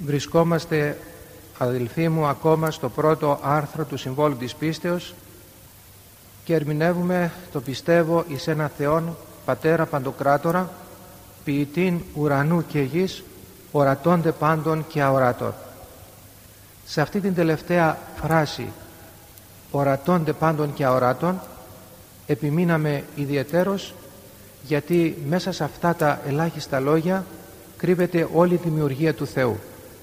Βρισκόμαστε, αδελφοί μου, ακόμα στο πρώτο άρθρο του Συμβόλου της Πίστεως και ερμηνεύουμε το πιστεύω εις ένα Θεόν Πατέρα Παντοκράτορα, ποιητήν ουρανού και γης, ορατώνται πάντων και αοράτων. Σε αυτή την τελευταία φράση, ορατώνται πάντων και αοράτων, επιμείναμε ιδιαιτέρως, γιατί μέσα σε αυτά τα ελάχιστα λόγια κρύβεται όλη η δημιουργία του Θεού.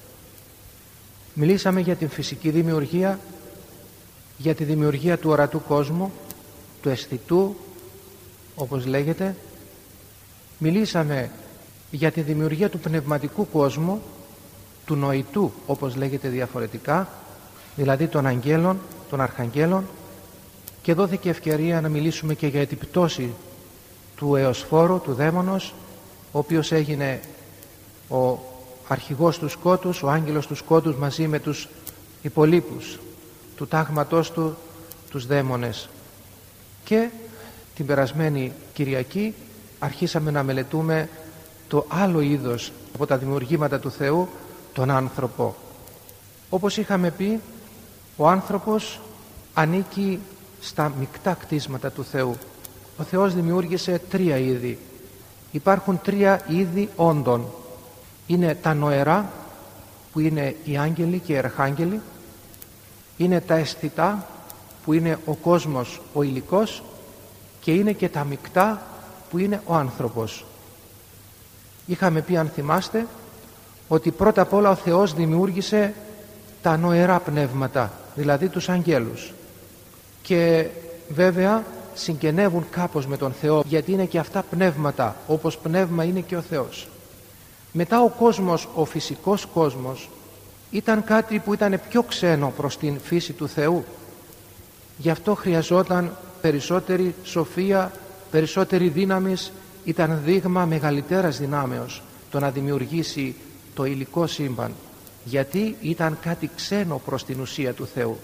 Μιλήσαμε για την φυσική δημιουργία, για τη δημιουργία του ορατού κόσμου, του αισθητού, όπως λέγεται. Μιλήσαμε για τη δημιουργία του πνευματικού κόσμου, του νοητού, όπως λέγεται διαφορετικά, δηλαδή των αγγέλων, των αρχαγγέλων, και δόθηκε ευκαιρία να μιλήσουμε και για την πτώση του εωσφόρου, του δαίμονος, ο οποίος έγινε ο αρχηγός του σκότους, ο άγγελος του σκότους μαζί με τους υπολείπους του τάγματός του, τους δαίμονες. Και την περασμένη Κυριακή αρχίσαμε να μελετούμε το άλλο είδος από τα δημιουργήματα του Θεού, τον άνθρωπο. Όπως είχαμε πει, ο άνθρωπος ανήκει στα μεικτά κτίσματα του Θεού. Ο Θεός δημιούργησε τρία είδη. Υπάρχουν τρία είδη όντων. Είναι τα νοερά, που είναι οι άγγελοι και οι αρχάγγελοι. Είναι τα αισθητά, που είναι ο κόσμος ο υλικός, και είναι και τα μεικτά, που είναι ο άνθρωπος. Είχαμε πει, αν θυμάστε, ότι πρώτα απ' όλα ο Θεός δημιούργησε τα νοερά πνεύματα, δηλαδή τους αγγέλους, και βέβαια συγγενεύουν κάπως με τον Θεό, γιατί είναι και αυτά πνεύματα, όπως πνεύμα είναι και ο Θεός. Μετά ο κόσμος, ο φυσικός κόσμος, ήταν κάτι που ήταν πιο ξένο προς την φύση του Θεού. Γι' αυτό χρειαζόταν περισσότερη σοφία, περισσότερη δύναμη, ήταν δείγμα μεγαλύτερας δυνάμεως το να δημιουργήσει το υλικό σύμπαν, γιατί ήταν κάτι ξένο προς την ουσία του Θεού.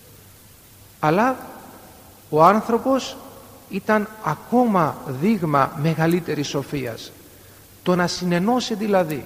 Αλλά ο άνθρωπος ήταν ακόμα δείγμα μεγαλύτερης σοφίας. Το να συνενώσει δηλαδή,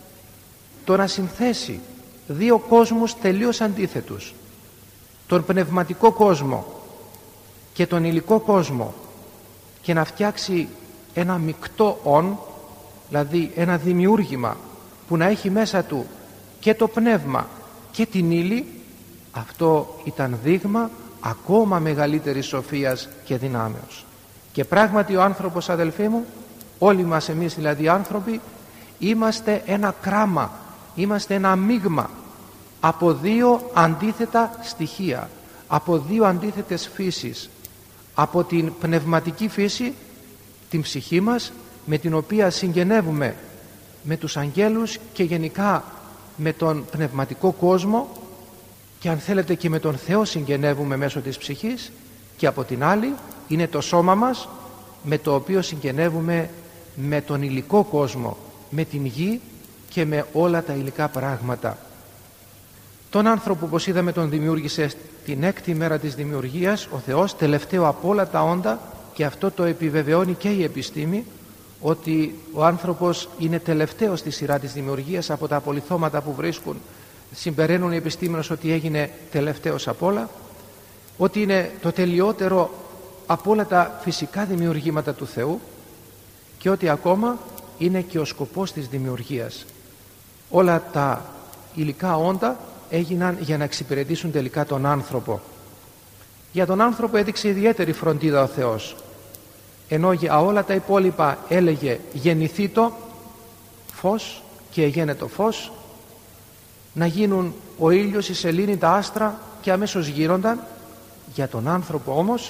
το να συνθέσει δύο κόσμους τελείως αντίθετους, τον πνευματικό κόσμο και τον υλικό κόσμο, και να φτιάξει ένα μεικτό όν, δηλαδή ένα δημιούργημα που να έχει μέσα του και το πνεύμα και την ύλη, αυτό ήταν δείγμα ακόμα μεγαλύτερης σοφίας και δυνάμεως. Και πράγματι ο άνθρωπος, αδελφοί μου, όλοι μας εμείς δηλαδή άνθρωποι, είμαστε ένα κράμα, είμαστε ένα μείγμα από δύο αντίθετα στοιχεία, από δύο αντίθετες φύσεις, από την πνευματική φύση, την ψυχή μας, με την οποία συγγενεύουμε με τους αγγέλους και γενικά με τον πνευματικό κόσμο, και αν θέλετε και με τον Θεό συγγενεύουμε μέσω της ψυχής, και από την άλλη είναι το σώμα μας, με το οποίο συγγενεύουμε με τον υλικό κόσμο, με την γη και με όλα τα υλικά πράγματα. Τον άνθρωπο, όπως είδαμε, τον δημιούργησε την έκτη μέρα της δημιουργίας ο Θεός, τελευταίο από όλα τα όντα, και αυτό το επιβεβαιώνει και η επιστήμη, ότι ο άνθρωπος είναι τελευταίος στη σειρά της δημιουργίας. Από τα απολιθώματα που βρίσκουν συμπεραίνουν οι επιστήμονες ότι έγινε τελευταίος από όλα, ότι είναι το τελειότερο από όλα τα φυσικά δημιουργήματα του Θεού, και ότι ακόμα είναι και ο σκοπός της δημιουργίας. Όλα τα υλικά όντα έγιναν για να εξυπηρετήσουν τελικά τον άνθρωπο. Για τον άνθρωπο έδειξε ιδιαίτερη φροντίδα ο Θεός, ενώ για όλα τα υπόλοιπα έλεγε γεννηθήτο φως και εγένετο φως, να γίνουν ο ήλιος, η σελήνη, τα άστρα, και αμέσως γίνονταν. Για τον άνθρωπο όμως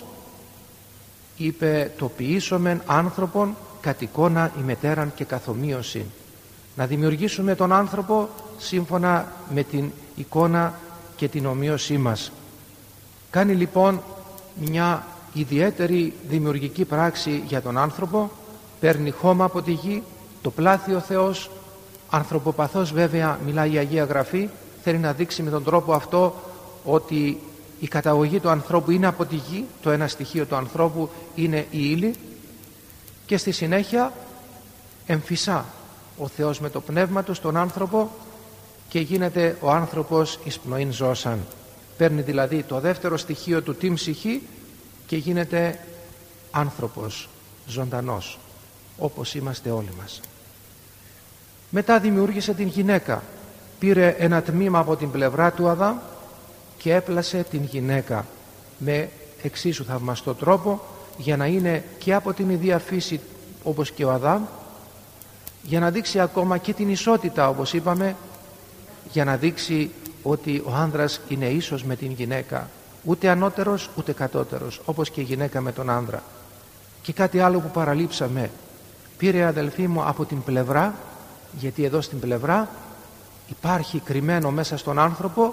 είπε, το ποιήσομεν άνθρωπον κατ' εικόνα ημετέραν και καθομοίωση. Να δημιουργήσουμε τον άνθρωπο σύμφωνα με την εικόνα και την ομοίωσή μας. Κάνει λοιπόν μια ιδιαίτερη δημιουργική πράξη για τον άνθρωπο, παίρνει χώμα από τη γη, το πλάθει ο Θεός, ανθρωποπαθώς βέβαια μιλάει η Αγία Γραφή, θέλει να δείξει με τον τρόπο αυτό ότι η καταγωγή του ανθρώπου είναι από τη γη, το ένα στοιχείο του ανθρώπου είναι η ύλη, και στη συνέχεια εμφυσά ο Θεός με το πνεύμα του στον άνθρωπο και γίνεται ο άνθρωπος εις πνοήν ζώσαν. Παίρνει δηλαδή το δεύτερο στοιχείο του την ψυχή και γίνεται άνθρωπος ζωντανός, όπως είμαστε όλοι μας. Μετά δημιούργησε την γυναίκα, πήρε ένα τμήμα από την πλευρά του Αδάμ και έπλασε την γυναίκα με εξίσου θαυμαστό τρόπο, για να είναι και από την ίδια φύση όπως και ο Αδάμ, για να δείξει ακόμα και την ισότητα, όπως είπαμε, για να δείξει ότι ο άνδρας είναι ίσος με την γυναίκα, ούτε ανώτερος ούτε κατώτερος, όπως και η γυναίκα με τον άνδρα. Και κάτι άλλο που παραλείψαμε, πήρε, αδελφοί μου, από την πλευρά, γιατί εδώ στην πλευρά υπάρχει κρυμμένο μέσα στον άνθρωπο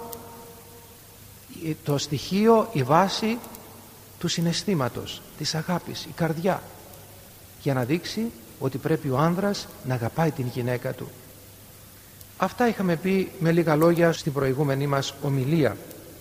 το στοιχείο, η βάση του συναισθήματος, της αγάπης, η καρδιά, για να δείξει ότι πρέπει ο άνδρας να αγαπάει την γυναίκα του. Αυτά είχαμε πει με λίγα λόγια στην προηγούμενη μας ομιλία.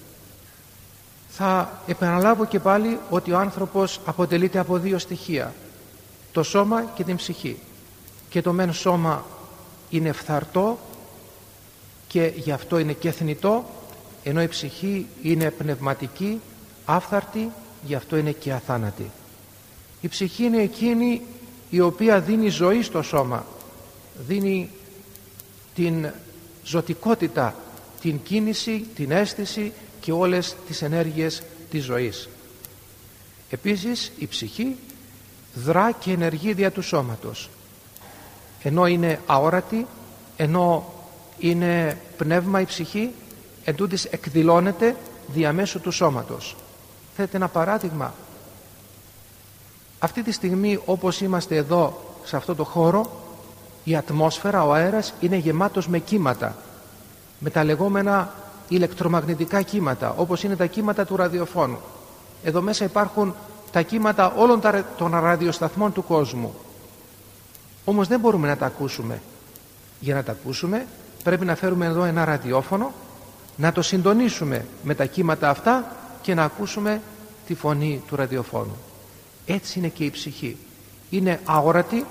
Θα επαναλάβω και πάλι ότι ο άνθρωπος αποτελείται από δύο στοιχεία, το σώμα και την ψυχή. Και το μεν σώμα είναι φθαρτό και γι' αυτό είναι και θνητό, ενώ η ψυχή είναι πνευματική, άφθαρτη, γι' αυτό είναι και αθάνατη. Η ψυχή είναι εκείνη η οποία δίνει ζωή στο σώμα, δίνει την ζωτικότητα, την κίνηση, την αίσθηση και όλες τις ενέργειες της ζωής. Επίσης η ψυχή δρά και ενεργεί δια του σώματος, ενώ είναι αόρατη, ενώ είναι πνεύμα η ψυχή, εντούτοις εκδηλώνεται διαμέσου του σώματος. Θέλετε ένα παράδειγμα? Αυτή τη στιγμή, όπως είμαστε εδώ σε αυτό το χώρο, η ατμόσφαιρα, ο αέρας είναι γεμάτος με κύματα, με τα λεγόμενα ηλεκτρομαγνητικά κύματα, όπως είναι τα κύματα του ραδιοφώνου. Εδώ μέσα υπάρχουν τα κύματα όλων των ραδιοσταθμών του κόσμου. Όμως δεν μπορούμε να τα ακούσουμε. Για να τα ακούσουμε πρέπει να φέρουμε εδώ ένα ραδιόφωνο, να το συντονίσουμε με τα κύματα αυτά και να ακούσουμε τη φωνή του ραδιοφώνου. Έτσι είναι και η ψυχή. Είναι αόρατη,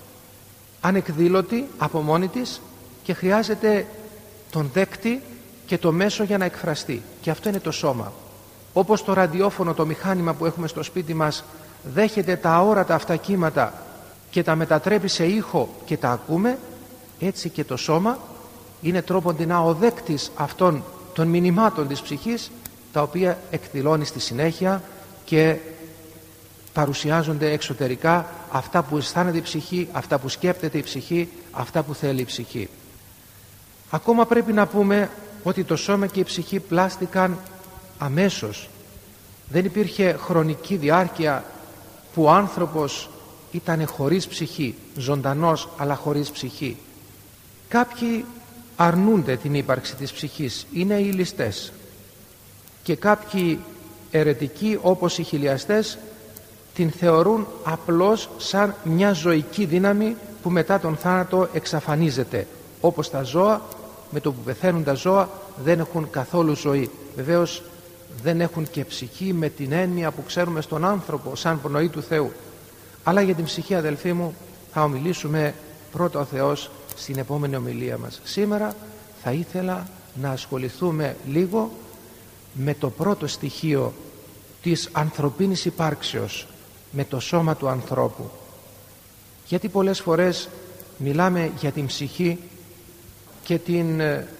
ανεκδήλωτη από μόνη της και χρειάζεται τον δέκτη και το μέσο για να εκφραστεί. Και αυτό είναι το σώμα. Όπως το ραδιόφωνο, το μηχάνημα που έχουμε στο σπίτι μας, δέχεται τα αόρατα αυτά κύματα και τα μετατρέπει σε ήχο και τα ακούμε, έτσι και το σώμα είναι τρόποντινά ο δέκτης αυτών των μηνυμάτων της ψυχής, τα οποία εκδηλώνει στη συνέχεια και παρουσιάζονται εξωτερικά αυτά που αισθάνεται η ψυχή, αυτά που σκέπτεται η ψυχή, αυτά που θέλει η ψυχή. Ακόμα πρέπει να πούμε ότι το σώμα και η ψυχή πλάστηκαν αμέσως. Δεν υπήρχε χρονική διάρκεια που ο άνθρωπος ήταν χωρίς ψυχή, ζωντανός αλλά χωρίς ψυχή. Κάποιοι αρνούνται την ύπαρξη της ψυχής, είναι οι ληστές, και κάποιοι αιρετικοί όπως οι χιλιαστές την θεωρούν απλώς σαν μια ζωική δύναμη που μετά τον θάνατο εξαφανίζεται, όπως τα ζώα. Με το που πεθαίνουν τα ζώα δεν έχουν καθόλου ζωή. Βεβαίως δεν έχουν και ψυχή με την έννοια που ξέρουμε στον άνθρωπο σαν πνοή του Θεού. Αλλά για την ψυχή, αδελφοί μου, θα ομιλήσουμε πρώτα ο Θεός στην επόμενη ομιλία μας. Σήμερα θα ήθελα να ασχοληθούμε λίγο με το πρώτο στοιχείο της ανθρωπίνης υπάρξεως, με το σώμα του ανθρώπου. Γιατί πολλές φορές μιλάμε για την ψυχή και την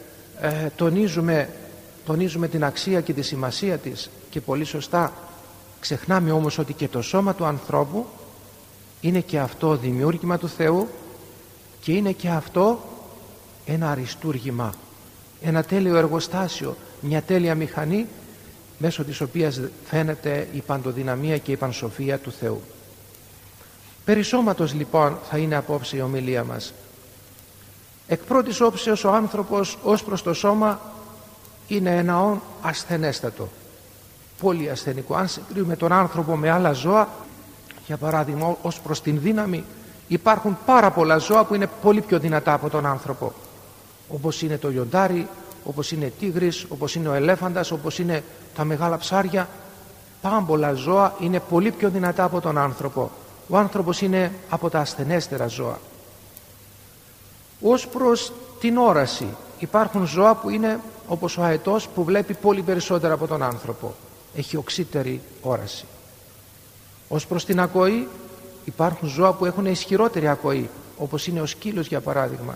τονίζουμε την αξία και τη σημασία της, και πολύ σωστά ξεχνάμε όμως ότι και το σώμα του ανθρώπου είναι και αυτό δημιούργημα του Θεού και είναι και αυτό ένα αριστούργημα, ένα τέλειο εργοστάσιο, μια τέλεια μηχανή μέσω της οποίας φαίνεται η παντοδυναμία και η πανσοφία του Θεού. Περί σώματος λοιπόν θα είναι απόψε η ομιλία μας. Εκ πρώτης όψεως ο άνθρωπος ως προς το σώμα είναι ένα όν ασθενέστατο, πολύ ασθενικό. Αν συγκρίνουμε τον άνθρωπο με άλλα ζώα, για παράδειγμα ως προς την δύναμη, υπάρχουν πάρα πολλά ζώα που είναι πολύ πιο δυνατά από τον άνθρωπο, όπως είναι το λιοντάρι, όπως είναι τίγρης, όπως είναι ο ελέφαντας, όπως είναι τα μεγάλα ψάρια. Πάμπολα ζώα είναι πολύ πιο δυνατά από τον άνθρωπο. Ο άνθρωπος είναι από τα ασθενέστερα ζώα. Ως προς την όραση υπάρχουν ζώα που είναι όπως ο αετός, που βλέπει πολύ περισσότερο από τον άνθρωπο, έχει οξύτερη όραση. Ως προς την ακοή, υπάρχουν ζώα που έχουν ισχυρότερη ακοή, όπως είναι ο σκύλος για παράδειγμα.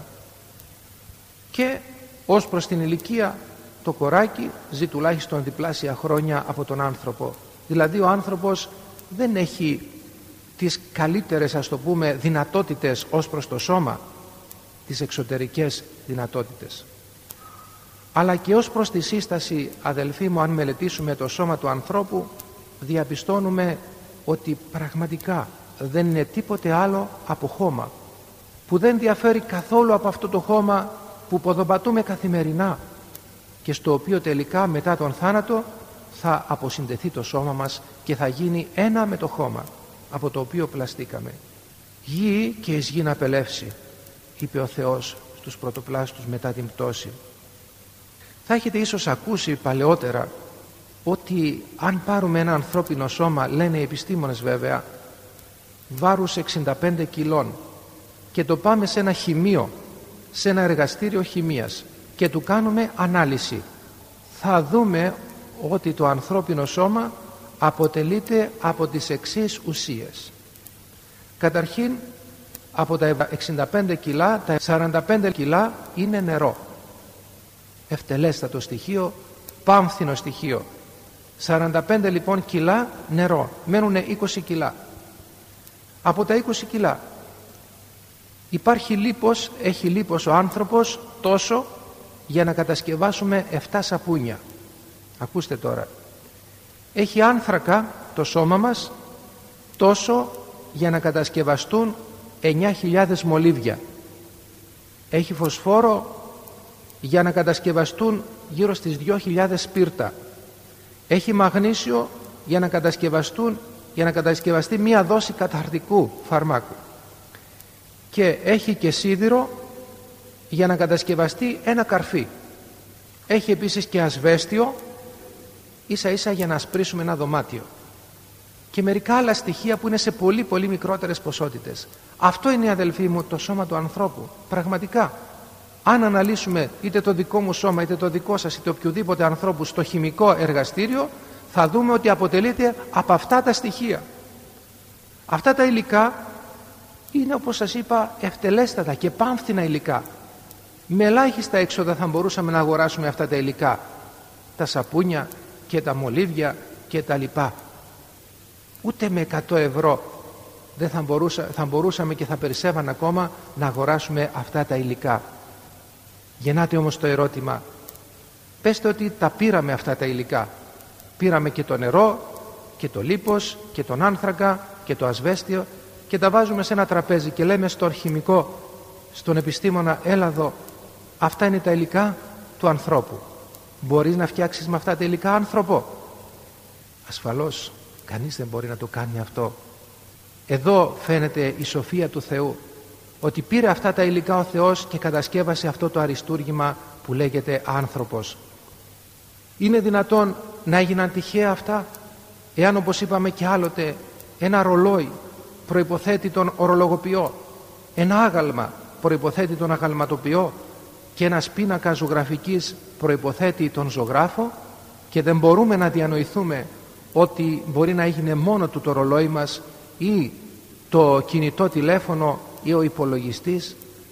Και ως προς την ηλικία, το κοράκι ζει τουλάχιστον διπλάσια χρόνια από τον άνθρωπο. Δηλαδή ο άνθρωπος δεν έχει τις καλύτερες, ας το πούμε, δυνατότητες ως προς το σώμα, τις εξωτερικές δυνατότητες. Αλλά και ως προς τη σύσταση, αδελφοί μου, αν μελετήσουμε το σώμα του ανθρώπου, διαπιστώνουμε ότι πραγματικά δεν είναι τίποτε άλλο από χώμα, που δεν διαφέρει καθόλου από αυτό το χώμα που ποδοπατούμε καθημερινά και στο οποίο τελικά μετά τον θάνατο θα αποσυντεθεί το σώμα μας και θα γίνει ένα με το χώμα από το οποίο πλαστήκαμε. Γη και εις γη να απελεύσει, είπε ο Θεός στους πρωτοπλάστους μετά την πτώση. Θα έχετε ίσως ακούσει παλαιότερα ότι αν πάρουμε ένα ανθρώπινο σώμα, λένε οι επιστήμονες βέβαια, βάρους 65 κιλών και το πάμε σε ένα χημείο, σε ένα εργαστήριο χημείας και του κάνουμε ανάλυση, θα δούμε ότι το ανθρώπινο σώμα αποτελείται από τις εξής ουσίες. Καταρχήν, από τα 65 κιλά, τα 45 κιλά είναι νερό. Ευτελέστατο στοιχείο, πάμφθινο στοιχείο. 45 λοιπόν κιλά νερό, μένουν 20 κιλά. Από τα 20 κιλά υπάρχει λίπος, έχει λίπος ο άνθρωπος τόσο για να κατασκευάσουμε 7 σαπούνια. Ακούστε τώρα, έχει άνθρακα το σώμα μας τόσο για να κατασκευαστούν 9.000 μολύβια, έχει φωσφόρο για να κατασκευαστούν γύρω στις 2.000 σπίρτα, έχει μαγνήσιο για να κατασκευαστεί μία δόση καταρκτικού φαρμάκου και έχει και σίδηρο για να κατασκευαστεί ένα καρφί, έχει επίσης και ασβέστιο ίσα ίσα για να ασπρίσουμε ένα δωμάτιο και μερικά άλλα στοιχεία που είναι σε πολύ πολύ μικρότερες ποσότητες. Αυτό είναι, αδελφοί μου, το σώμα του ανθρώπου. Πραγματικά, αν αναλύσουμε είτε το δικό μου σώμα είτε το δικό σας είτε οποιοδήποτε ανθρώπου στο χημικό εργαστήριο, θα δούμε ότι αποτελείται από αυτά τα στοιχεία. Αυτά τα υλικά είναι, όπως σας είπα, ευτελέστατα και πάμφθηνα υλικά. Με ελάχιστα έξοδα θα μπορούσαμε να αγοράσουμε αυτά τα υλικά, τα σαπούνια και τα μολύβια και τα λοιπά. Ούτε με 100 ευρώ δεν θα μπορούσαμε και θα περισσεύαν ακόμα να αγοράσουμε αυτά τα υλικά. Γεννάται όμως το ερώτημα, πέστε ότι τα πήραμε αυτά τα υλικά, πήραμε και το νερό και το λίπος και τον άνθρακα και το ασβέστιο και τα βάζουμε σε ένα τραπέζι και λέμε στον χημικό, στον επιστήμονα, έλα εδώ, αυτά είναι τα υλικά του ανθρώπου, μπορείς να φτιάξεις με αυτά τα υλικά άνθρωπο? Ασφαλώς κανείς δεν μπορεί να το κάνει αυτό. Εδώ φαίνεται η σοφία του Θεού, ότι πήρε αυτά τα υλικά ο Θεός και κατασκεύασε αυτό το αριστούργημα που λέγεται άνθρωπος. Είναι δυνατόν να έγιναν τυχαία αυτά? Εάν, όπως είπαμε και άλλοτε, ένα ρολόι προϋποθέτει τον ορολογοποιό, ένα άγαλμα προϋποθέτει τον αγαλματοποιό και ένας πίνακας ζωγραφικής προϋποθέτει τον ζωγράφο, και δεν μπορούμε να διανοηθούμε ότι μπορεί να έγινε μόνο του το ρολόι μας ή το κινητό τηλέφωνο ή ο υπολογιστής?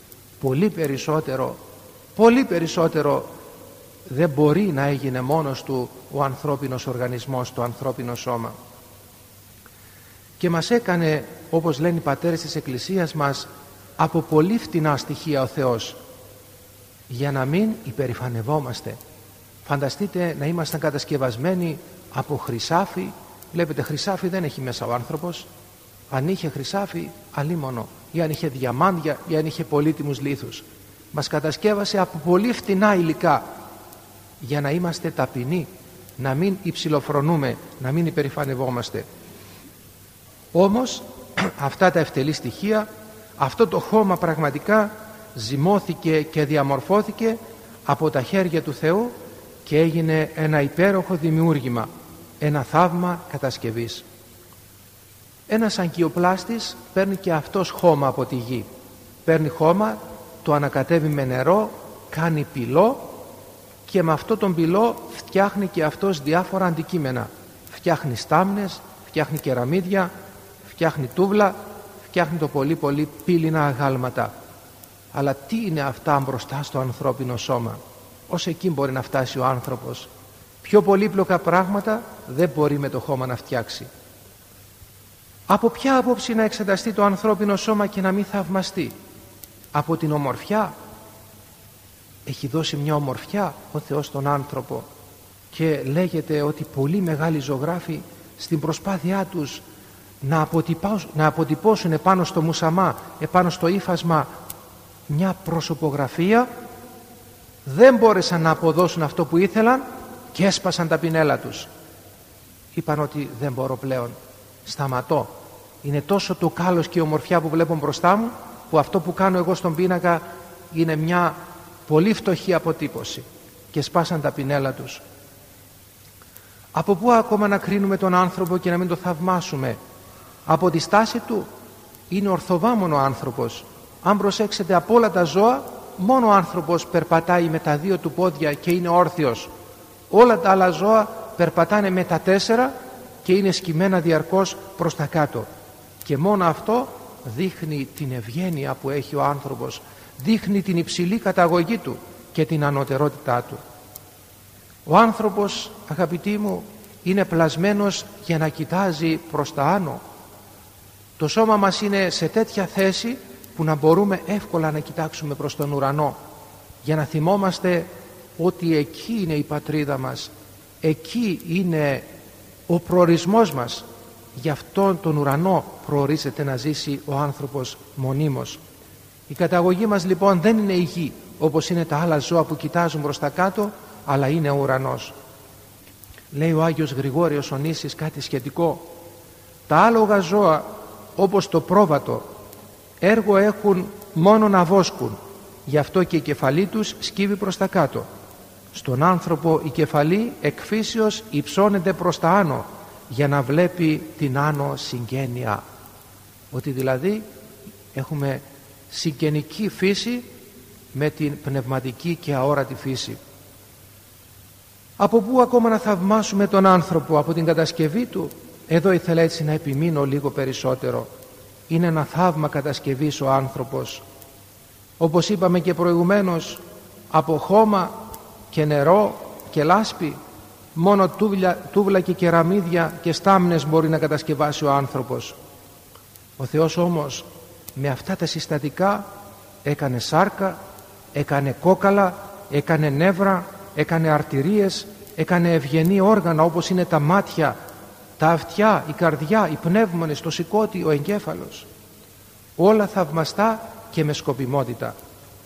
Πολύ περισσότερο δεν μπορεί να έγινε μόνος του ο ανθρώπινος οργανισμός, το ανθρώπινο σώμα. Και μας έκανε, όπως λένε οι πατέρες της Εκκλησίας μας, από πολύ φτηνά στοιχεία ο Θεός, για να μην υπερηφανευόμαστε. Φανταστείτε να ήμασταν κατασκευασμένοι από χρυσάφι. Βλέπετε, χρυσάφι δεν έχει μέσα ο άνθρωπος. Αν είχε χρυσάφι, αλίμονο, ή αν είχε διαμάντια ή αν είχε πολύτιμους λίθους. Μας κατασκεύασε από πολύ φτηνά υλικά για να είμαστε ταπεινοί, να μην υψηλοφρονούμε, να μην υπερηφανευόμαστε. Όμως αυτά τα ευτελή στοιχεία, αυτό το χώμα πραγματικά ζυμώθηκε και διαμορφώθηκε από τα χέρια του Θεού και έγινε ένα υπέροχο δημιούργημα, ένα θαύμα κατασκευής. Ένας αγκιοπλάστης παίρνει και αυτός χώμα από τη γη. Παίρνει χώμα, το ανακατεύει με νερό, κάνει πυλό και με αυτό τον πυλό φτιάχνει και αυτός διάφορα αντικείμενα. Φτιάχνει στάμνες, φτιάχνει κεραμίδια, φτιάχνει τούβλα, φτιάχνει το πολύ πολύ πύληνα αγάλματα. Αλλά τι είναι αυτά μπροστά στο ανθρώπινο σώμα? Ως εκεί μπορεί να φτάσει ο άνθρωπος. Πιο πολύπλοκα πράγματα δεν μπορεί με το χώμα να φτιάξει. Από ποια άποψη να εξεταστεί το ανθρώπινο σώμα και να μην θαυμαστεί? Από την ομορφιά. Έχει δώσει μια ομορφιά ο Θεός στον άνθρωπο και λέγεται ότι πολύ μεγάλοι ζωγράφοι στην προσπάθειά τους να αποτυπώσουν επάνω στο μουσαμά, επάνω στο ύφασμα μια προσωπογραφία, δεν μπόρεσαν να αποδώσουν αυτό που ήθελαν και έσπασαν τα πινέλα τους. Είπαν ότι δεν μπορώ πλέον, σταματώ. Είναι τόσο το κάλος και η ομορφιά που βλέπω μπροστά μου, που αυτό που κάνω εγώ στον πίνακα είναι μια πολύ φτωχή αποτύπωση, και σπάσαν τα πινέλα τους. Από πού ακόμα να κρίνουμε τον άνθρωπο και να μην το θαυμάσουμε? Από τη στάση του. Είναι ορθοβάμωνο άνθρωπος. Αν προσέξετε, από όλα τα ζώα μόνο ο άνθρωπος περπατάει με τα 2 του πόδια και είναι όρθιος. Όλα τα άλλα ζώα περπατάνε με τα 4 και είναι σκυμμένα διαρκώς προς τα κάτω. Και μόνο αυτό δείχνει την ευγένεια που έχει ο άνθρωπος, δείχνει την υψηλή καταγωγή του και την ανωτερότητά του. Ο άνθρωπος, αγαπητοί μου, είναι πλασμένος για να κοιτάζει προς τα άνω. Το σώμα μας είναι σε τέτοια θέση που να μπορούμε εύκολα να κοιτάξουμε προς τον ουρανό, για να θυμόμαστε ότι εκεί είναι η πατρίδα μας, εκεί είναι ο προορισμός μας. Γι' αυτόν τον ουρανό προορίζεται να ζήσει ο άνθρωπος μονίμως. Η καταγωγή μας λοιπόν δεν είναι η γη όπως είναι τα άλλα ζώα που κοιτάζουν προς τα κάτω, αλλά είναι ο ουρανός. Λέει ο Άγιος Γρηγόριος ο Νήσης κάτι σχετικό. Τα άλογα ζώα όπως το πρόβατο έργο έχουν μόνο να βόσκουν, γι' αυτό και η κεφαλή τους σκύβει προς τα κάτω. Στον άνθρωπο η κεφαλή εκ φύσεως υψώνεται προς τα άνω, για να βλέπει την άνω συγγένεια. Ότι δηλαδή έχουμε συγγενική φύση με την πνευματική και αόρατη φύση. Από πού ακόμα να θαυμάσουμε τον άνθρωπο? Από την κατασκευή του. Εδώ ήθελα έτσι να επιμείνω λίγο περισσότερο. Είναι ένα θαύμα κατασκευής ο άνθρωπος. Όπως είπαμε και προηγουμένως, από χώμα και νερό και λάσπη, μόνο τούβλα και κεραμίδια και στάμνες μπορεί να κατασκευάσει ο άνθρωπος. Ο Θεός όμως με αυτά τα συστατικά έκανε σάρκα, έκανε κόκαλα, έκανε νεύρα, έκανε αρτηρίες, έκανε ευγενή όργανα όπως είναι τα μάτια, τα αυτιά, η καρδιά, οι πνεύμονες, το σηκώτη, ο εγκέφαλος. Όλα θαυμαστά και με σκοπιμότητα.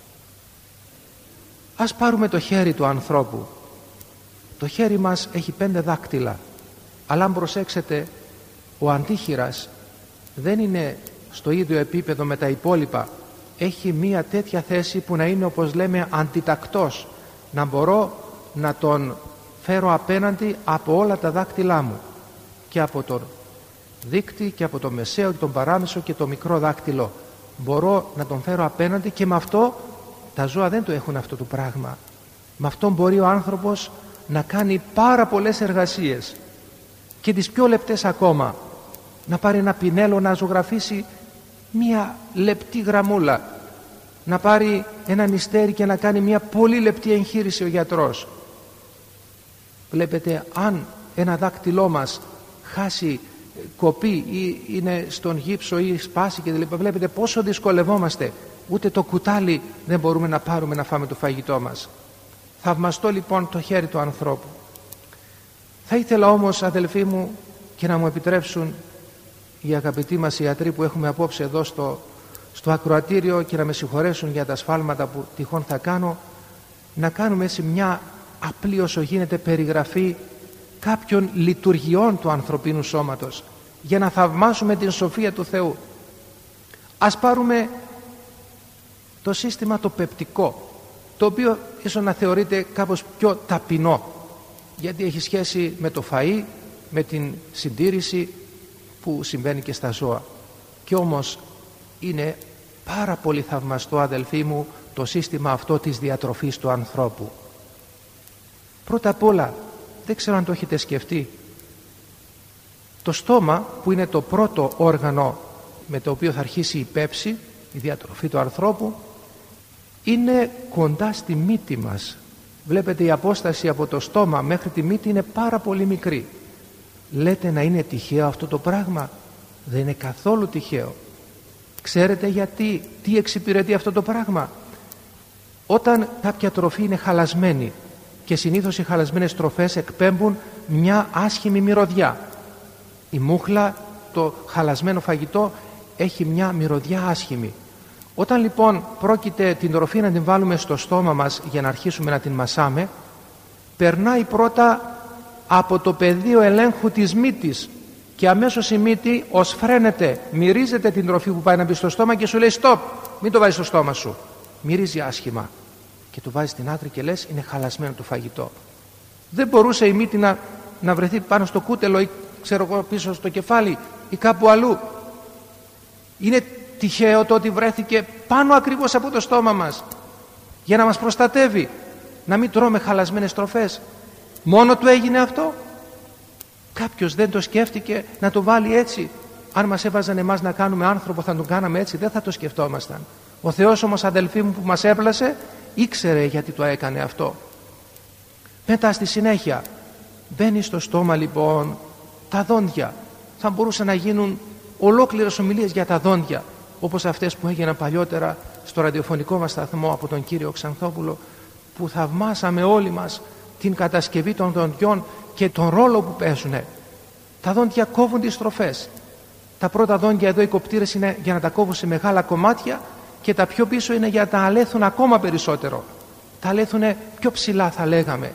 Ας πάρουμε το χέρι του ανθρώπου. Το χέρι μας έχει 5 δάκτυλα, αλλά αν προσέξετε, ο αντίχειρας δεν είναι στο ίδιο επίπεδο με τα υπόλοιπα. Έχει μία τέτοια θέση που να είναι, όπως λέμε, αντιτακτός, να μπορώ να τον φέρω απέναντι από όλα τα δάκτυλά μου, και από τον δείκτη και από το μεσαίο και τον παράμεσο και το μικρό δάκτυλο. Μπορώ να τον φέρω απέναντι, και με αυτό τα ζώα δεν το έχουν αυτό το πράγμα. Με αυτό μπορεί ο άνθρωπος να κάνει πάρα πολλές εργασίες, και τις πιο λεπτές ακόμα. Να πάρει ένα πινέλο να ζωγραφίσει μία λεπτή γραμμούλα, να πάρει ένα μυστέρι και να κάνει μία πολύ λεπτή εγχείρηση ο γιατρός. Βλέπετε, αν ένα δάκτυλό μας χάσει, κοπεί ή είναι στον γύψο ή σπάσει και βλέπετε πόσο δυσκολευόμαστε. Ούτε το κουτάλι δεν μπορούμε να πάρουμε να φάμε το φαγητό μας. Θαυμαστώ λοιπόν το χέρι του ανθρώπου. Θα ήθελα όμως, αδελφοί μου, και να μου επιτρέψουν οι αγαπητοί μας ιατροί που έχουμε απόψε εδώ στο ακροατήριο, και να με συγχωρέσουν για τα σφάλματα που τυχόν θα κάνω, να κάνουμε έτσι μια απλή όσο γίνεται περιγραφή κάποιων λειτουργιών του ανθρωπίνου σώματος, για να θαυμάσουμε την σοφία του Θεού. Ας πάρουμε το σύστημα το πεπτικό, το οποίο ίσως να θεωρείται κάπως πιο ταπεινό, γιατί έχει σχέση με το φαΐ, με την συντήρηση που συμβαίνει και στα ζώα. Και όμως είναι πάρα πολύ θαυμαστό, αδελφοί μου, το σύστημα αυτό της διατροφής του ανθρώπου. Πρώτα απ' όλα, δεν ξέρω αν το έχετε σκεφτεί, το στόμα που είναι το πρώτο όργανο με το οποίο θα αρχίσει η πέψη, η διατροφή του ανθρώπου, είναι κοντά στη μύτη μας. Βλέπετε, η απόσταση από το στόμα μέχρι τη μύτη είναι πάρα πολύ μικρή. Λέτε να είναι τυχαίο αυτό το πράγμα? Δεν είναι καθόλου τυχαίο. Ξέρετε γιατί, τι εξυπηρετεί αυτό το πράγμα? Όταν κάποια τροφή είναι χαλασμένη, και συνήθως οι χαλασμένες τροφές εκπέμπουν μια άσχημη μυρωδιά. Η μούχλα, το χαλασμένο φαγητό, έχει μια μυρωδιά άσχημη. Όταν λοιπόν πρόκειται την τροφή να την βάλουμε στο στόμα μας για να αρχίσουμε να την μασάμε, περνάει πρώτα από το πεδίο ελέγχου της μύτης και αμέσως η μύτη ως φρένεται, μυρίζεται την τροφή που πάει να μπει στο στόμα και σου λέει stop, μην το βάζεις στο στόμα σου, μυρίζει άσχημα, και το βάζεις στην άκρη και λες είναι χαλασμένο το φαγητό. Δεν μπορούσε η μύτη να βρεθεί πάνω στο κούτελο ή ξέρω εγώ πίσω στο κεφάλι ή κάπου αλλού? Είναι τυχαίο το ότι βρέθηκε πάνω ακριβώς από το στόμα μας για να μας προστατεύει, να μην τρώμε χαλασμένες τροφές? Μόνο του έγινε αυτό? Κάποιος δεν το σκέφτηκε να το βάλει έτσι? Αν μας έβαζαν εμάς να κάνουμε άνθρωπο θα τον κάναμε έτσι? Δεν θα το σκεφτόμασταν. Ο Θεός όμως, αδελφοί μου, που μας έπλασε, ήξερε γιατί το έκανε αυτό. Μετά στη συνέχεια μπαίνει στο στόμα λοιπόν τα δόντια. Θα μπορούσαν να γίνουν ολόκληρες ομιλίες για τα δόντια, όπως αυτές που έγιναν παλιότερα στο ραδιοφωνικό μας σταθμό από τον κύριο Ξανθόπουλο, που θαυμάσαμε όλοι μας την κατασκευή των δοντιών και τον ρόλο που παίζουν. Τα δόντια κόβουν τις τροφές. Τα πρώτα δόντια εδώ, οι κοπτήρες, είναι για να τα κόβουν σε μεγάλα κομμάτια, και τα πιο πίσω είναι για να τα αλέθουν ακόμα περισσότερο. Τα αλέθουν πιο ψηλά, θα λέγαμε.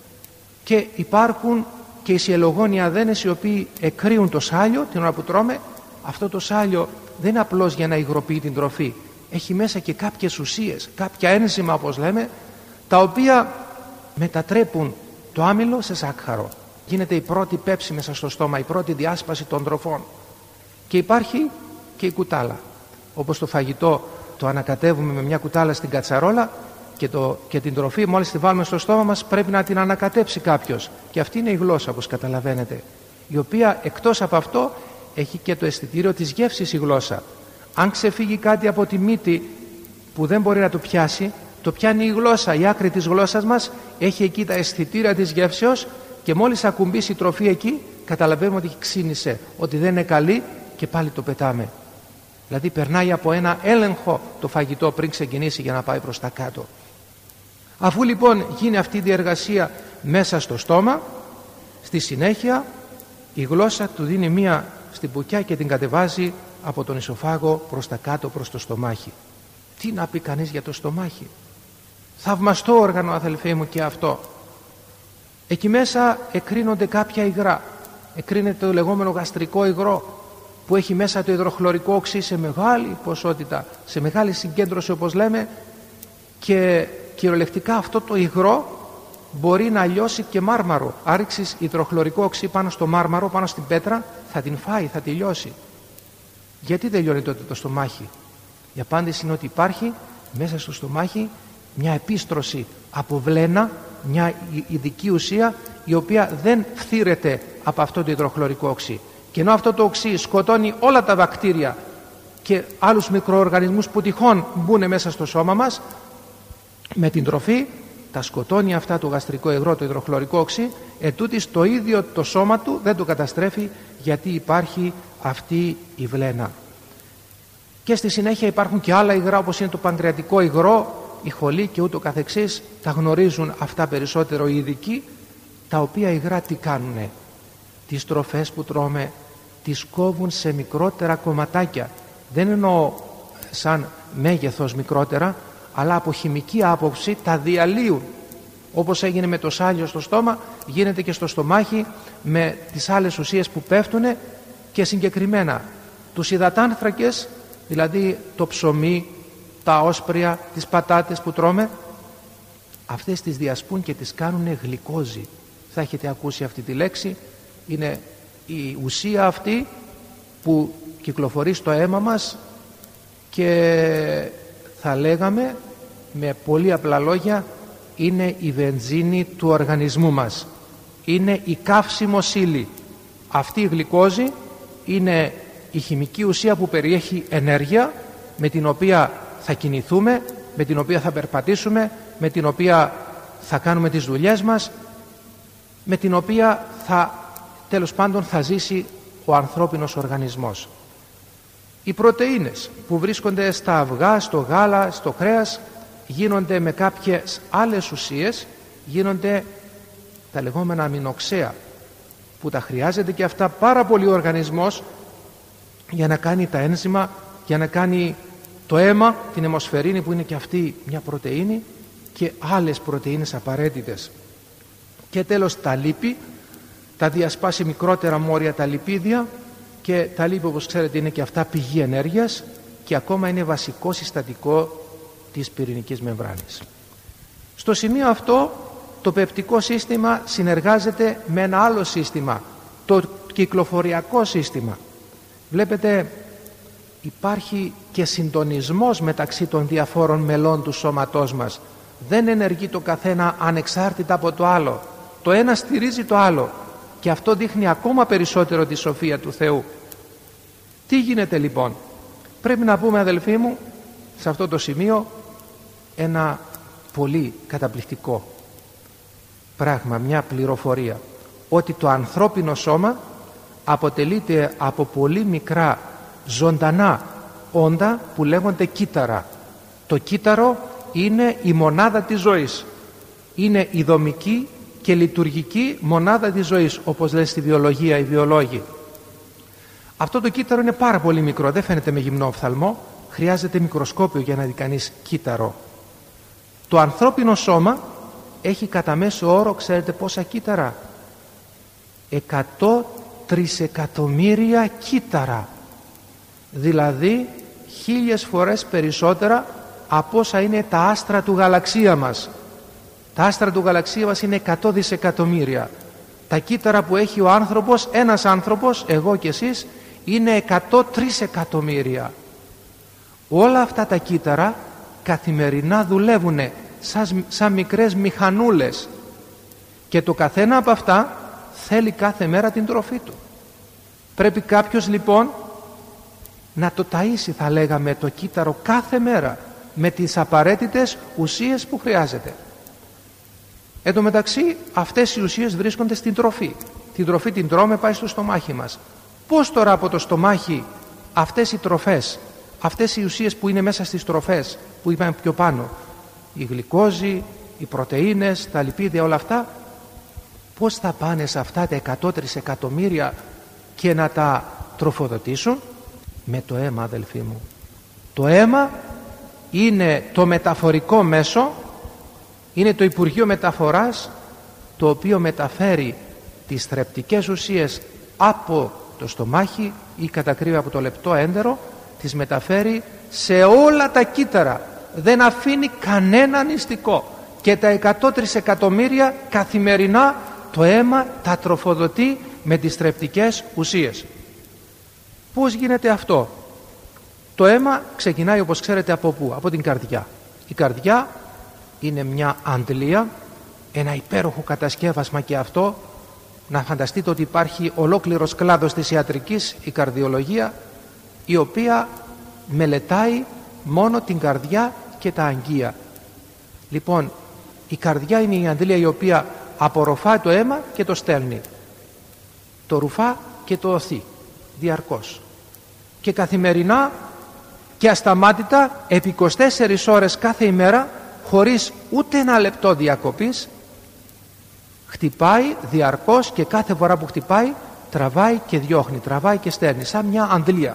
Και υπάρχουν και οι σιελογόνοι αδένες οι οποίοι εκρύουν το σάλιο την ώρα που τρώμε. Αυτό το σάλιο δεν είναι απλώς για να υγροποιεί την τροφή. Έχει μέσα και κάποιες ουσίες, κάποια ένζημα όπως λέμε, τα οποία μετατρέπουν το άμυλο σε σάκχαρο. Γίνεται η πρώτη πέψη μέσα στο στόμα, η πρώτη διάσπαση των τροφών. Και υπάρχει και η κουτάλα. Όπως το φαγητό το ανακατεύουμε με μια κουτάλα στην κατσαρόλα, και την τροφή μόλις τη βάλουμε στο στόμα μας πρέπει να την ανακατέψει κάποιος. Και αυτή είναι η γλώσσα, όπως καταλαβαίνετε, η οποία εκτός από αυτό έχει και το αισθητήριο της γεύσης η γλώσσα. Αν ξεφύγει κάτι από τη μύτη που δεν μπορεί να το πιάσει, το πιάνει η γλώσσα. Η άκρη της γλώσσας μας έχει εκεί τα αισθητήρια της γεύσεως, και μόλις ακουμπήσει η τροφή εκεί καταλαβαίνουμε ότι ξύνησε, ότι δεν είναι καλή, και πάλι το πετάμε. Δηλαδή περνάει από ένα έλεγχο το φαγητό πριν ξεκινήσει για να πάει προς τα κάτω. Αφού λοιπόν γίνει αυτή η διεργασία μέσα στο στόμα, στη συνέχεια η γλώσσα του δίνει μία στην πουκιά και την κατεβάζει από τον ισοφάγο προς τα κάτω, προς το στομάχι. Τι να πει κανείς για το στομάχι? Θαυμαστό όργανο, αδελφοί μου, και αυτό. Εκεί μέσα εκρίνονται κάποια υγρά. Εκρίνεται το λεγόμενο γαστρικό υγρό, που έχει μέσα το υδροχλωρικό οξύ σε μεγάλη ποσότητα, σε μεγάλη συγκέντρωση όπως λέμε, και κυριολεκτικά αυτό το υγρό μπορεί να λιώσει και μάρμαρο. Άριξης υδροχλωρικό οξύ πάνω στο μάρμαρο, πάνω στην πέτρα, θα την φάει, θα τη λιώσει. Γιατί δεν λιώνει τότε το στομάχι? Η απάντηση είναι ότι υπάρχει μέσα στο στομάχι μια επίστρωση από βλένα, μια ειδική ουσία η οποία δεν φθήρεται από αυτό το υδροχλωρικό οξύ. Και ενώ αυτό το οξύ σκοτώνει όλα τα βακτήρια και άλλους μικροοργανισμούς που τυχόν μπουν μέσα στο σώμα μας, με την τροφή τα σκοτώνει αυτά το γαστρικό υγρό, το υδροχλωρικό οξύ, ετούτοις το ίδιο το σώμα του δεν το καταστρέφει, γιατί υπάρχει αυτή η βλένα. Και στη συνέχεια υπάρχουν και άλλα υγρά, όπως είναι το πανκρεατικό υγρό, η χολή και ούτω καθεξής. Τα γνωρίζουν αυτά περισσότερο οι ειδικοί, τα οποία υγρά τι κάνουνε? Τις τροφές που τρώμε τις κόβουν σε μικρότερα κομματάκια. Δεν εννοώ σαν μέγεθος μικρότερα, αλλά από χημική άποψη τα διαλύουν. Όπως έγινε με το σάλιο στο στόμα, γίνεται και στο στομάχι με τις άλλες ουσίες που πέφτουν, και συγκεκριμένα τους υδατάνθρακες, δηλαδή το ψωμί, τα όσπρια, τις πατάτες που τρώμε, αυτές τις διασπούν και τις κάνουν γλυκόζι. Θα έχετε ακούσει αυτή τη λέξη. Είναι η ουσία αυτή που κυκλοφορεί στο αίμα μας και θα λέγαμε με πολύ απλά λόγια, είναι η βενζίνη του οργανισμού μας. Είναι η καύσιμος ύλη. Αυτή η γλυκόζη είναι η χημική ουσία που περιέχει ενέργεια, με την οποία θα κινηθούμε, με την οποία θα περπατήσουμε, με την οποία θα κάνουμε τις δουλειές μας, με την οποία τέλος πάντων θα ζήσει ο ανθρώπινος οργανισμός. Οι πρωτεΐνες που βρίσκονται στα αυγά, στο γάλα, στο κρέας, γίνονται με κάποιες άλλες ουσίες, γίνονται τα λεγόμενα αμινοξέα, που τα χρειάζεται και αυτά πάρα πολύ ο οργανισμός για να κάνει τα ένζημα, για να κάνει το αίμα, την αιμοσφαιρίνη που είναι και αυτή μια πρωτεΐνη, και άλλες πρωτεΐνες απαραίτητες. Και τέλος τα λίπη, τα διασπάσει μικρότερα μόρια τα λιπίδια, και τα λίπη, όπως ξέρετε, είναι και αυτά πηγή ενέργειας και ακόμα είναι βασικό συστατικό της πυρηνικής μεμβράνης. Στο σημείο αυτό το πεπτικό σύστημα συνεργάζεται με ένα άλλο σύστημα, το κυκλοφοριακό σύστημα. Βλέπετε, υπάρχει και συντονισμός μεταξύ των διαφόρων μελών του σώματός μας. Δεν ενεργεί το καθένα ανεξάρτητα από το άλλο. Το ένα στηρίζει το άλλο, και αυτό δείχνει ακόμα περισσότερο τη σοφία του Θεού. Τι γίνεται λοιπόν? Πρέπει να πούμε, αδελφοί μου, σε αυτό το σημείο ένα πολύ καταπληκτικό πράγμα, μια πληροφορία, ότι το ανθρώπινο σώμα αποτελείται από πολύ μικρά ζωντανά όντα που λέγονται κύτταρα. Το κύτταρο είναι η μονάδα της ζωής, είναι η δομική και λειτουργική μονάδα της ζωής, όπως λένε στη βιολογία οι βιολόγοι. Αυτό το κύτταρο είναι πάρα πολύ μικρό, δεν φαίνεται με γυμνό οφθαλμό, χρειάζεται μικροσκόπιο για να δει κανείς κύτταρο. Το ανθρώπινο σώμα έχει κατά μέσο όρο, ξέρετε πόσα κύτταρα? 100 τρισεκατομμύρια κύτταρα, δηλαδή 1000 φορές περισσότερα από όσα είναι τα άστρα του γαλαξία μας. Τα άστρα του γαλαξία μας είναι 100 δισεκατομμύρια. Τα κύτταρα που έχει ο άνθρωπος, ένας άνθρωπος, εγώ και εσείς, είναι 103 εκατομμύρια. Όλα αυτά τα κύτταρα καθημερινά δουλεύουν σαν μικρές μηχανούλες, και το καθένα από αυτά θέλει κάθε μέρα την τροφή του. Πρέπει κάποιος λοιπόν να το ταΐσει, θα λέγαμε, το κύτταρο κάθε μέρα με τις απαραίτητες ουσίες που χρειάζεται. Εν τω μεταξύ, αυτές οι ουσίες βρίσκονται στην τροφή. Την τροφή την τρώμε, πάει στο στομάχι μας. Πώς τώρα από το στομάχι αυτές οι τροφές, αυτές οι ουσίες που είναι μέσα στις τροφές που είπαμε πιο πάνω, η γλυκόζη, οι πρωτεΐνες, τα λιπίδια, όλα αυτά, πώς θα πάνε σε αυτά τα 100 τρισεκατομμύρια και να τα τροφοδοτήσουν? Με το αίμα, αδελφοί μου. Το αίμα είναι το μεταφορικό μέσο, είναι το Υπουργείο Μεταφοράς, το οποίο μεταφέρει τις θρεπτικές ουσίες από το στομάχι ή κατά ακρίβεια από το λεπτό έντερο, τις μεταφέρει σε όλα τα κύτταρα, δεν αφήνει κανένα νηστικό, και τα 100 τρισεκατομμύρια καθημερινά το αίμα τα τροφοδοτεί με τις θρεπτικές ουσίες. Πώς γίνεται αυτό? Το αίμα ξεκινάει, όπως ξέρετε, από πού? Από την καρδιά. Η καρδιά είναι μια αντλία, ένα υπέροχο κατασκεύασμα και αυτό. Να φανταστείτε ότι υπάρχει ολόκληρος κλάδος της ιατρικής, η καρδιολογία, η οποία μελετάει μόνο την καρδιά και τα αγγεία. Λοιπόν, η καρδιά είναι η αντλία η οποία απορροφά το αίμα και το στέλνει, το ρουφά και το οθεί διαρκώς, και καθημερινά και ασταμάτητα επί 24 ώρες κάθε ημέρα, χωρίς ούτε ένα λεπτό διακοπής, χτυπάει διαρκώς, και κάθε φορά που χτυπάει τραβάει και διώχνει, τραβάει και στέλνει, σαν μια αντλία.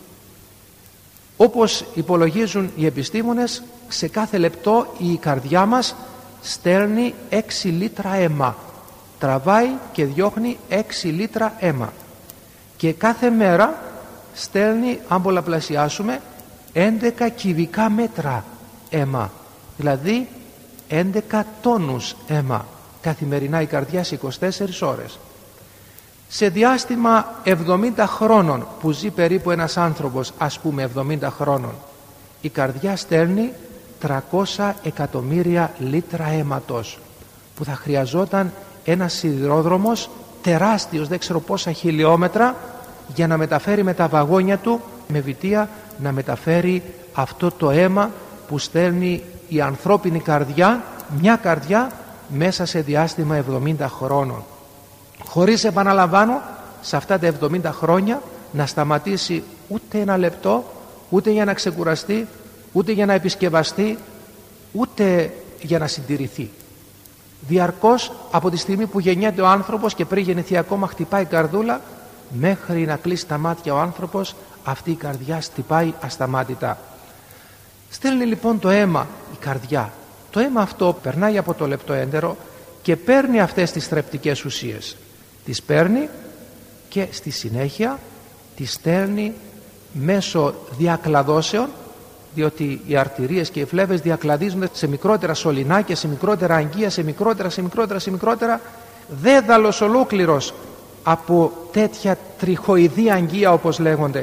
Όπως υπολογίζουν οι επιστήμονες, σε κάθε λεπτό η καρδιά μας στέλνει 6 λίτρα αίμα, τραβάει και διώχνει 6 λίτρα αίμα, και κάθε μέρα στέλνει, αν πολλαπλασιάσουμε, 11 κυβικά μέτρα αίμα, δηλαδή 11 τόνους αίμα καθημερινά η καρδιά σε 24 ώρες. Σε διάστημα 70 χρόνων που ζει περίπου ένας άνθρωπος, ας πούμε 70 χρόνων, η καρδιά στέλνει 300 εκατομμύρια λίτρα αίματος, που θα χρειαζόταν ένας σιδηρόδρομος τεράστιος, δεν ξέρω πόσα χιλιόμετρα, για να μεταφέρει με τα βαγόνια του, με βιτία, να μεταφέρει αυτό το αίμα που στέλνει η ανθρώπινη καρδιά, μια καρδιά, μέσα σε διάστημα 70 χρόνων. Χωρίς, επαναλαμβάνω, σε αυτά τα 70 χρόνια να σταματήσει ούτε ένα λεπτό, ούτε για να ξεκουραστεί, ούτε για να επισκευαστεί, ούτε για να συντηρηθεί. Διαρκώς, από τη στιγμή που γεννιέται ο άνθρωπος και πριν γεννηθεί ακόμα χτυπάει η καρδούλα, μέχρι να κλείσει τα μάτια ο άνθρωπος, αυτή η καρδιά χτυπάει ασταμάτητα. Στέλνει λοιπόν το αίμα η καρδιά. Το αίμα αυτό περνάει από το λεπτό έντερο και παίρνει αυτές τις θρεπτικές ουσίες. Τις παίρνει και στη συνέχεια τις στέλνει μέσω διακλαδώσεων, διότι οι αρτηρίες και οι φλέβες διακλαδίζονται σε μικρότερα σωληνάκια, σε μικρότερα αγγεία, σε μικρότερα, δέδαλος ολόκληρος από τέτοια τριχοειδή αγγεία, όπως λέγονται.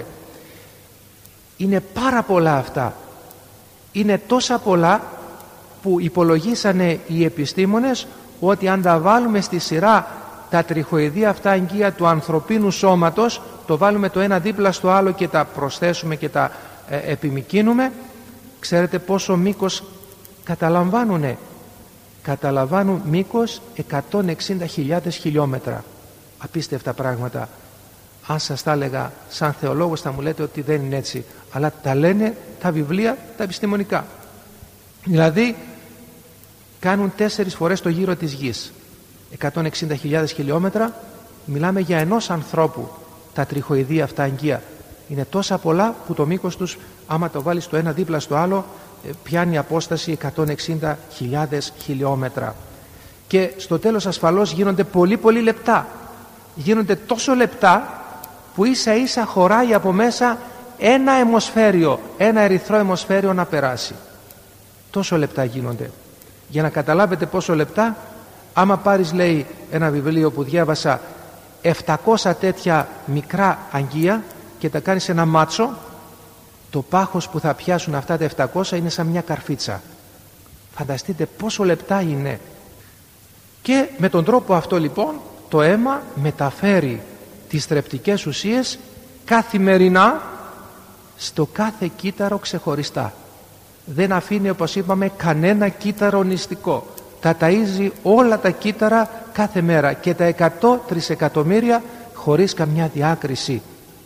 Είναι πάρα πολλά αυτά. Είναι τόσα πολλά που υπολογίσανε οι επιστήμονες ότι αν τα βάλουμε στη σειρά τα τριχοειδή αυτά αγγεία του ανθρωπίνου σώματος, το βάλουμε το ένα δίπλα στο άλλο και τα προσθέσουμε και τα επιμικρύνουμε, ξέρετε πόσο μήκος καταλαμβάνουνε? Καταλαμβάνουν μήκος 160.000 χιλιόμετρα. Απίστευτα πράγματα. Αν σας τα έλεγα σαν θεολόγος θα μου λέτε ότι δεν είναι έτσι, αλλά τα λένε τα βιβλία τα επιστημονικά. Δηλαδή κάνουν 4 φορές το γύρο της γης. 160.000 χιλιόμετρα, μιλάμε για ενός ανθρώπου τα τριχοειδή αυτά αγγεία. Είναι τόσα πολλά που το μήκος τους, άμα το βάλεις το ένα δίπλα στο άλλο, πιάνει απόσταση 160.000 χιλιόμετρα. Και στο τέλος ασφαλώς γίνονται πολύ λεπτά. Γίνονται τόσο λεπτά που ίσα ίσα χωράει από μέσα ένα αιμοσφαίριο, ένα ερυθρό αιμοσφαίριο να περάσει. Τόσο λεπτά γίνονται. Για να καταλάβετε πόσο λεπτά, άμα πάρεις, λέει, ένα βιβλίο που διάβασα, 700 τέτοια μικρά αγγεία και τα κάνεις ένα μάτσο, το πάχος που θα πιάσουν αυτά τα 700 είναι σαν μια καρφίτσα. Φανταστείτε πόσο λεπτά είναι. Και με τον τρόπο αυτό λοιπόν το αίμα μεταφέρει τις θρεπτικές ουσίες καθημερινά στο κάθε κύτταρο ξεχωριστά. Δεν αφήνει, όπως είπαμε, κανένα κύτταρο νηστικό. Τα ταΐζει όλα τα κύτταρα κάθε μέρα και τα 100 τρισεκατομμύρια χωρίς καμιά διάκριση.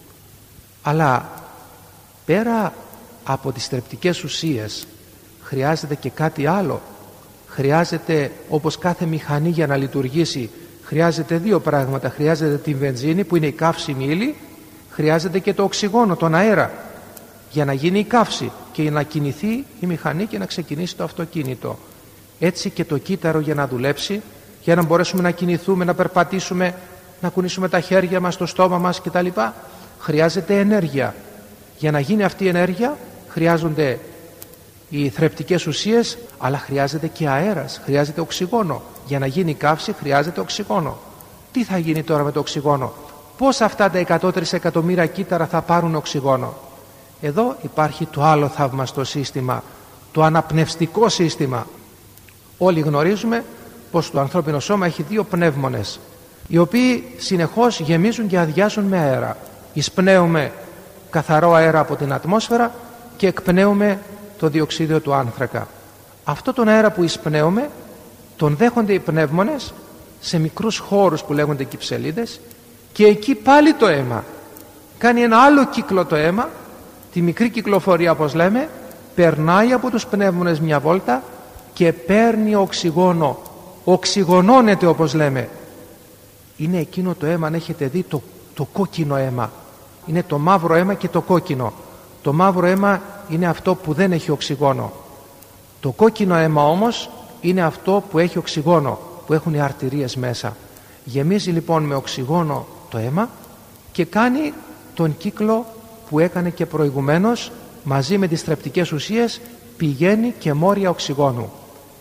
Αλλά πέρα από τις θρεπτικές ουσίες χρειάζεται και κάτι άλλο. Χρειάζεται, όπως κάθε μηχανή για να λειτουργήσει, χρειάζεται 2 πράγματα. Χρειάζεται την βενζίνη που είναι η καύσιμη ύλη, χρειάζεται και το οξυγόνο, τον αέρα, για να γίνει η καύση και για να κινηθεί η μηχανή και να ξεκινήσει το αυτοκίνητο. Έτσι και το κύτταρο για να δουλέψει, για να μπορέσουμε να κινηθούμε, να περπατήσουμε, να κουνήσουμε τα χέρια μας, το στόμα μας κτλ. Χρειάζεται ενέργεια. Για να γίνει αυτή η ενέργεια χρειάζονται οι θρεπτικές ουσίες, αλλά χρειάζεται και αέρας, χρειάζεται οξυγόνο. Για να γίνει η καύση χρειάζεται οξυγόνο. Τι θα γίνει τώρα με το οξυγόνο? Πώς αυτά τα 103 εκατομμύρια κύτταρα θα πάρουν οξυγόνο? Εδώ υπάρχει το άλλο θαυμαστό σύστημα, το αναπνευστικό σύστημα. Όλοι γνωρίζουμε πως το ανθρώπινο σώμα έχει 2 πνεύμονες, οι οποίοι συνεχώς γεμίζουν και αδειάζουν με αέρα. Εισπνέουμε καθαρό αέρα από την ατμόσφαιρα και εκπνέουμε το διοξείδιο του άνθρακα. Αυτό τον αέρα που εισπνέουμε τον δέχονται οι πνεύμονες σε μικρούς χώρους που λέγονται κυψελίδες, και εκεί πάλι το αίμα κάνει ένα άλλο κύκλο. Το αίμα, τη μικρή κυκλοφορία όπως λέμε, περνάει από τους πνεύμονες μια βόλτα και παίρνει οξυγόνο, οξυγονώνεται όπως λέμε. Είναι εκείνο το αίμα, αν έχετε δει το κόκκινο αίμα, είναι το μαύρο αίμα και το κόκκινο. Το μαύρο αίμα είναι αυτό που δεν έχει οξυγόνο. Το κόκκινο αίμα όμως είναι αυτό που έχει οξυγόνο, που έχουν οι αρτηρίες μέσα. Γεμίζει λοιπόν με οξυγόνο το αίμα και κάνει τον κύκλο που έκανε και προηγουμένως, μαζί με τις θρεπτικές ουσίες πηγαίνει και μόρια οξυγόνου.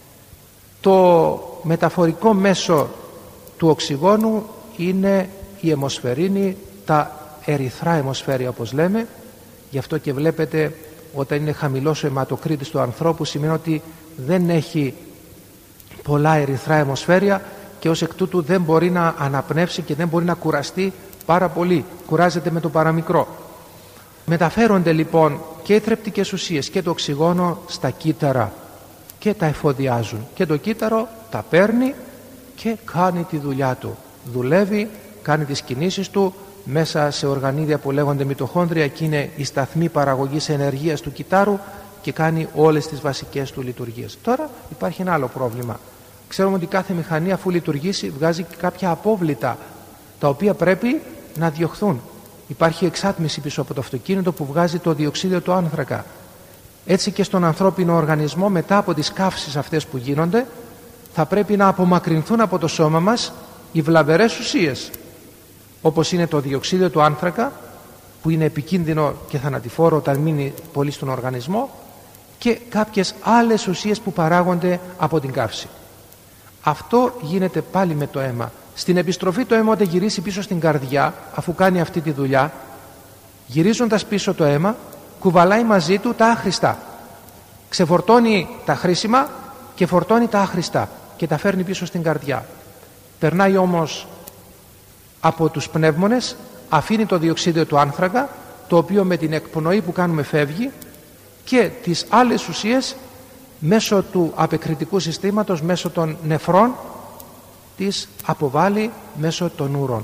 Το μεταφορικό μέσο του οξυγόνου είναι η αιμοσφαιρίνη, τα ερυθρά αιμοσφαίρια όπως λέμε. Γι' αυτό και βλέπετε όταν είναι χαμηλός ο αιματοκρίτης του ανθρώπου, σημαίνει ότι δεν έχει πολλά ερυθρά αιμοσφαίρια και ως εκ τούτου δεν μπορεί να αναπνεύσει και δεν μπορεί να κουραστεί πάρα πολύ. Κουράζεται με το παραμικρό. Μεταφέρονται λοιπόν και οι θρεπτικές ουσίες και το οξυγόνο στα κύτταρα και τα εφοδιάζουν. Και το κύτταρο τα παίρνει και κάνει τη δουλειά του. Δουλεύει, κάνει τις κινήσεις του μέσα σε οργανίδια που λέγονται μυτοχόνδρια, και είναι η σταθμή παραγωγής ενεργείας του κυττάρου και κάνει όλες τις βασικές του λειτουργίες. Τώρα υπάρχει ένα άλλο πρόβλημα. Ξέρουμε ότι κάθε μηχανή, αφού λειτουργήσει, βγάζει και κάποια απόβλητα τα οποία πρέπει να διωχθούν. Υπάρχει εξάτμιση πίσω από το αυτοκίνητο που βγάζει το διοξείδιο του άνθρακα. Έτσι και στον ανθρώπινο οργανισμό, μετά από τις καύσεις αυτές που γίνονται, θα πρέπει να απομακρυνθούν από το σώμα μας οι βλαβερές ουσίες, όπως είναι το διοξείδιο του άνθρακα, που είναι επικίνδυνο και θανατηφόρο όταν μείνει πολύ στον οργανισμό, και κάποιες άλλες ουσίες που παράγονται από την καύση. Αυτό γίνεται πάλι με το αίμα. Στην επιστροφή το αίμα, όταν γυρίσει πίσω στην καρδιά, αφού κάνει αυτή τη δουλειά, γυρίζοντας πίσω το αίμα, κουβαλάει μαζί του τα άχρηστα. Ξεφορτώνει τα χρήσιμα και φορτώνει τα άχρηστα και τα φέρνει πίσω στην καρδιά. Περνάει όμως από τους πνεύμονες, αφήνει το διοξείδιο του άνθρακα, το οποίο με την εκπνοή που κάνουμε φεύγει, και τις άλλες ουσίες μέσω του απεκριτικού συστήματος, μέσω των νεφρών, τις αποβάλλει μέσω των ούρων.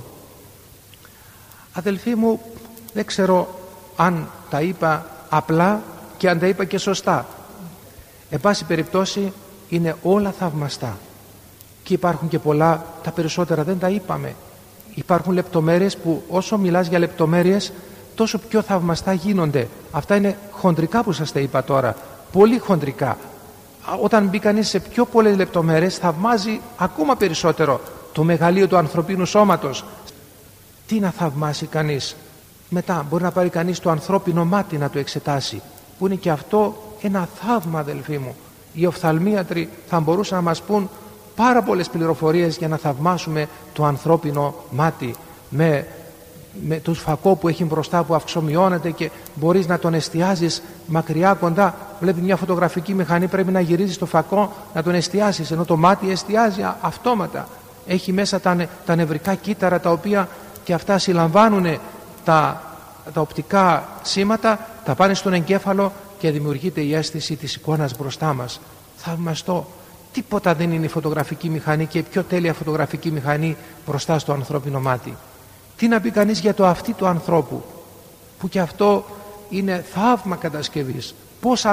Αδελφοί μου, δεν ξέρω αν τα είπα απλά και αν τα είπα και σωστά. Εν πάση περιπτώσει είναι όλα θαυμαστά και υπάρχουν και πολλά, τα περισσότερα δεν τα είπαμε. Υπάρχουν λεπτομέρειες που όσο μιλάς για λεπτομέρειες, τόσο πιο θαυμαστά γίνονται. Αυτά είναι χοντρικά που σας τα είπα τώρα, πολύ χοντρικά. Όταν μπει κανείς σε πιο πολλές λεπτομέρειες, θαυμάζει ακόμα περισσότερο το μεγαλείο του ανθρωπίνου σώματος. Τι να θαυμάσει κανείς? Μετά μπορεί να πάρει κανείς το ανθρώπινο μάτι να το εξετάσει, που είναι και αυτό ένα θαύμα, αδελφοί μου. Οι οφθαλμίατροι θα μπορούσαν να μας πούν πάρα πολλές πληροφορίες για να θαυμάσουμε το ανθρώπινο μάτι, με το φακό που έχει μπροστά που αυξομειώνεται και μπορείς να τον εστιάζεις μακριά κοντά. Βλέπει μια φωτογραφική μηχανή, πρέπει να γυρίζεις το φακό να τον εστιάσεις, ενώ το μάτι εστιάζει αυτόματα. Έχει μέσα τα νευρικά κύτταρα, τα οποία και αυτά συλλαμβάνουν τα οπτικά σήματα, τα πάνε στον εγκέφαλο και δημιουργείται η αίσθηση της εικόνας μπροστά μας. Θαυμαστό. Τίποτα δεν είναι η φωτογραφική μηχανή και η πιο τέλεια φωτογραφική μηχανή μπροστά στο ανθρώπινο μάτι. Τι να πει κανείς για το αυτί του ανθρώπου, που και αυτό είναι θαύμα κατασκευής. Πώς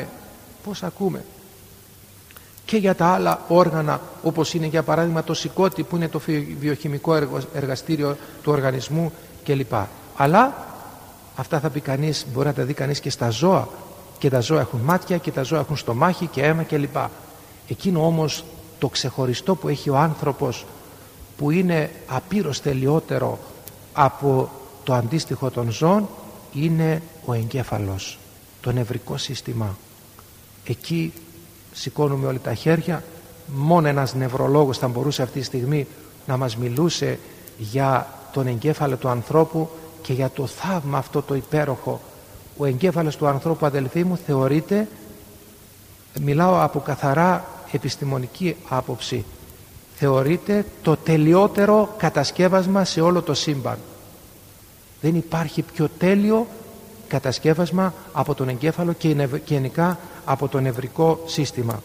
ακούμε. Και για τα άλλα όργανα, όπως είναι για παράδειγμα το σηκώτη, που είναι το βιοχημικό εργαστήριο του οργανισμού κλπ. Αλλά αυτά θα πει κανείς, μπορεί να τα δει κανείς και στα ζώα, και τα ζώα έχουν μάτια και τα ζώα έχουν στομάχι και αίμα κλπ. Εκείνο όμως το ξεχωριστό που έχει ο άνθρωπος, που είναι απείρως τελειότερο από το αντίστοιχο των ζώων, είναι ο εγκέφαλος, το νευρικό σύστημα. Εκεί σηκώνουμε όλοι τα χέρια. Μόνο ένας νευρολόγος θα μπορούσε αυτή τη στιγμή να μας μιλούσε για τον εγκέφαλο του ανθρώπου και για το θαύμα αυτό το υπέροχο. Ο εγκέφαλος του ανθρώπου, αδελφοί μου, θεωρείται, μιλάω από καθαρά επιστημονική άποψη, θεωρείται το τελειότερο κατασκεύασμα σε όλο το σύμπαν. Δεν υπάρχει πιο τέλειο κατασκεύασμα από τον εγκέφαλο και γενικά από το νευρικό σύστημα.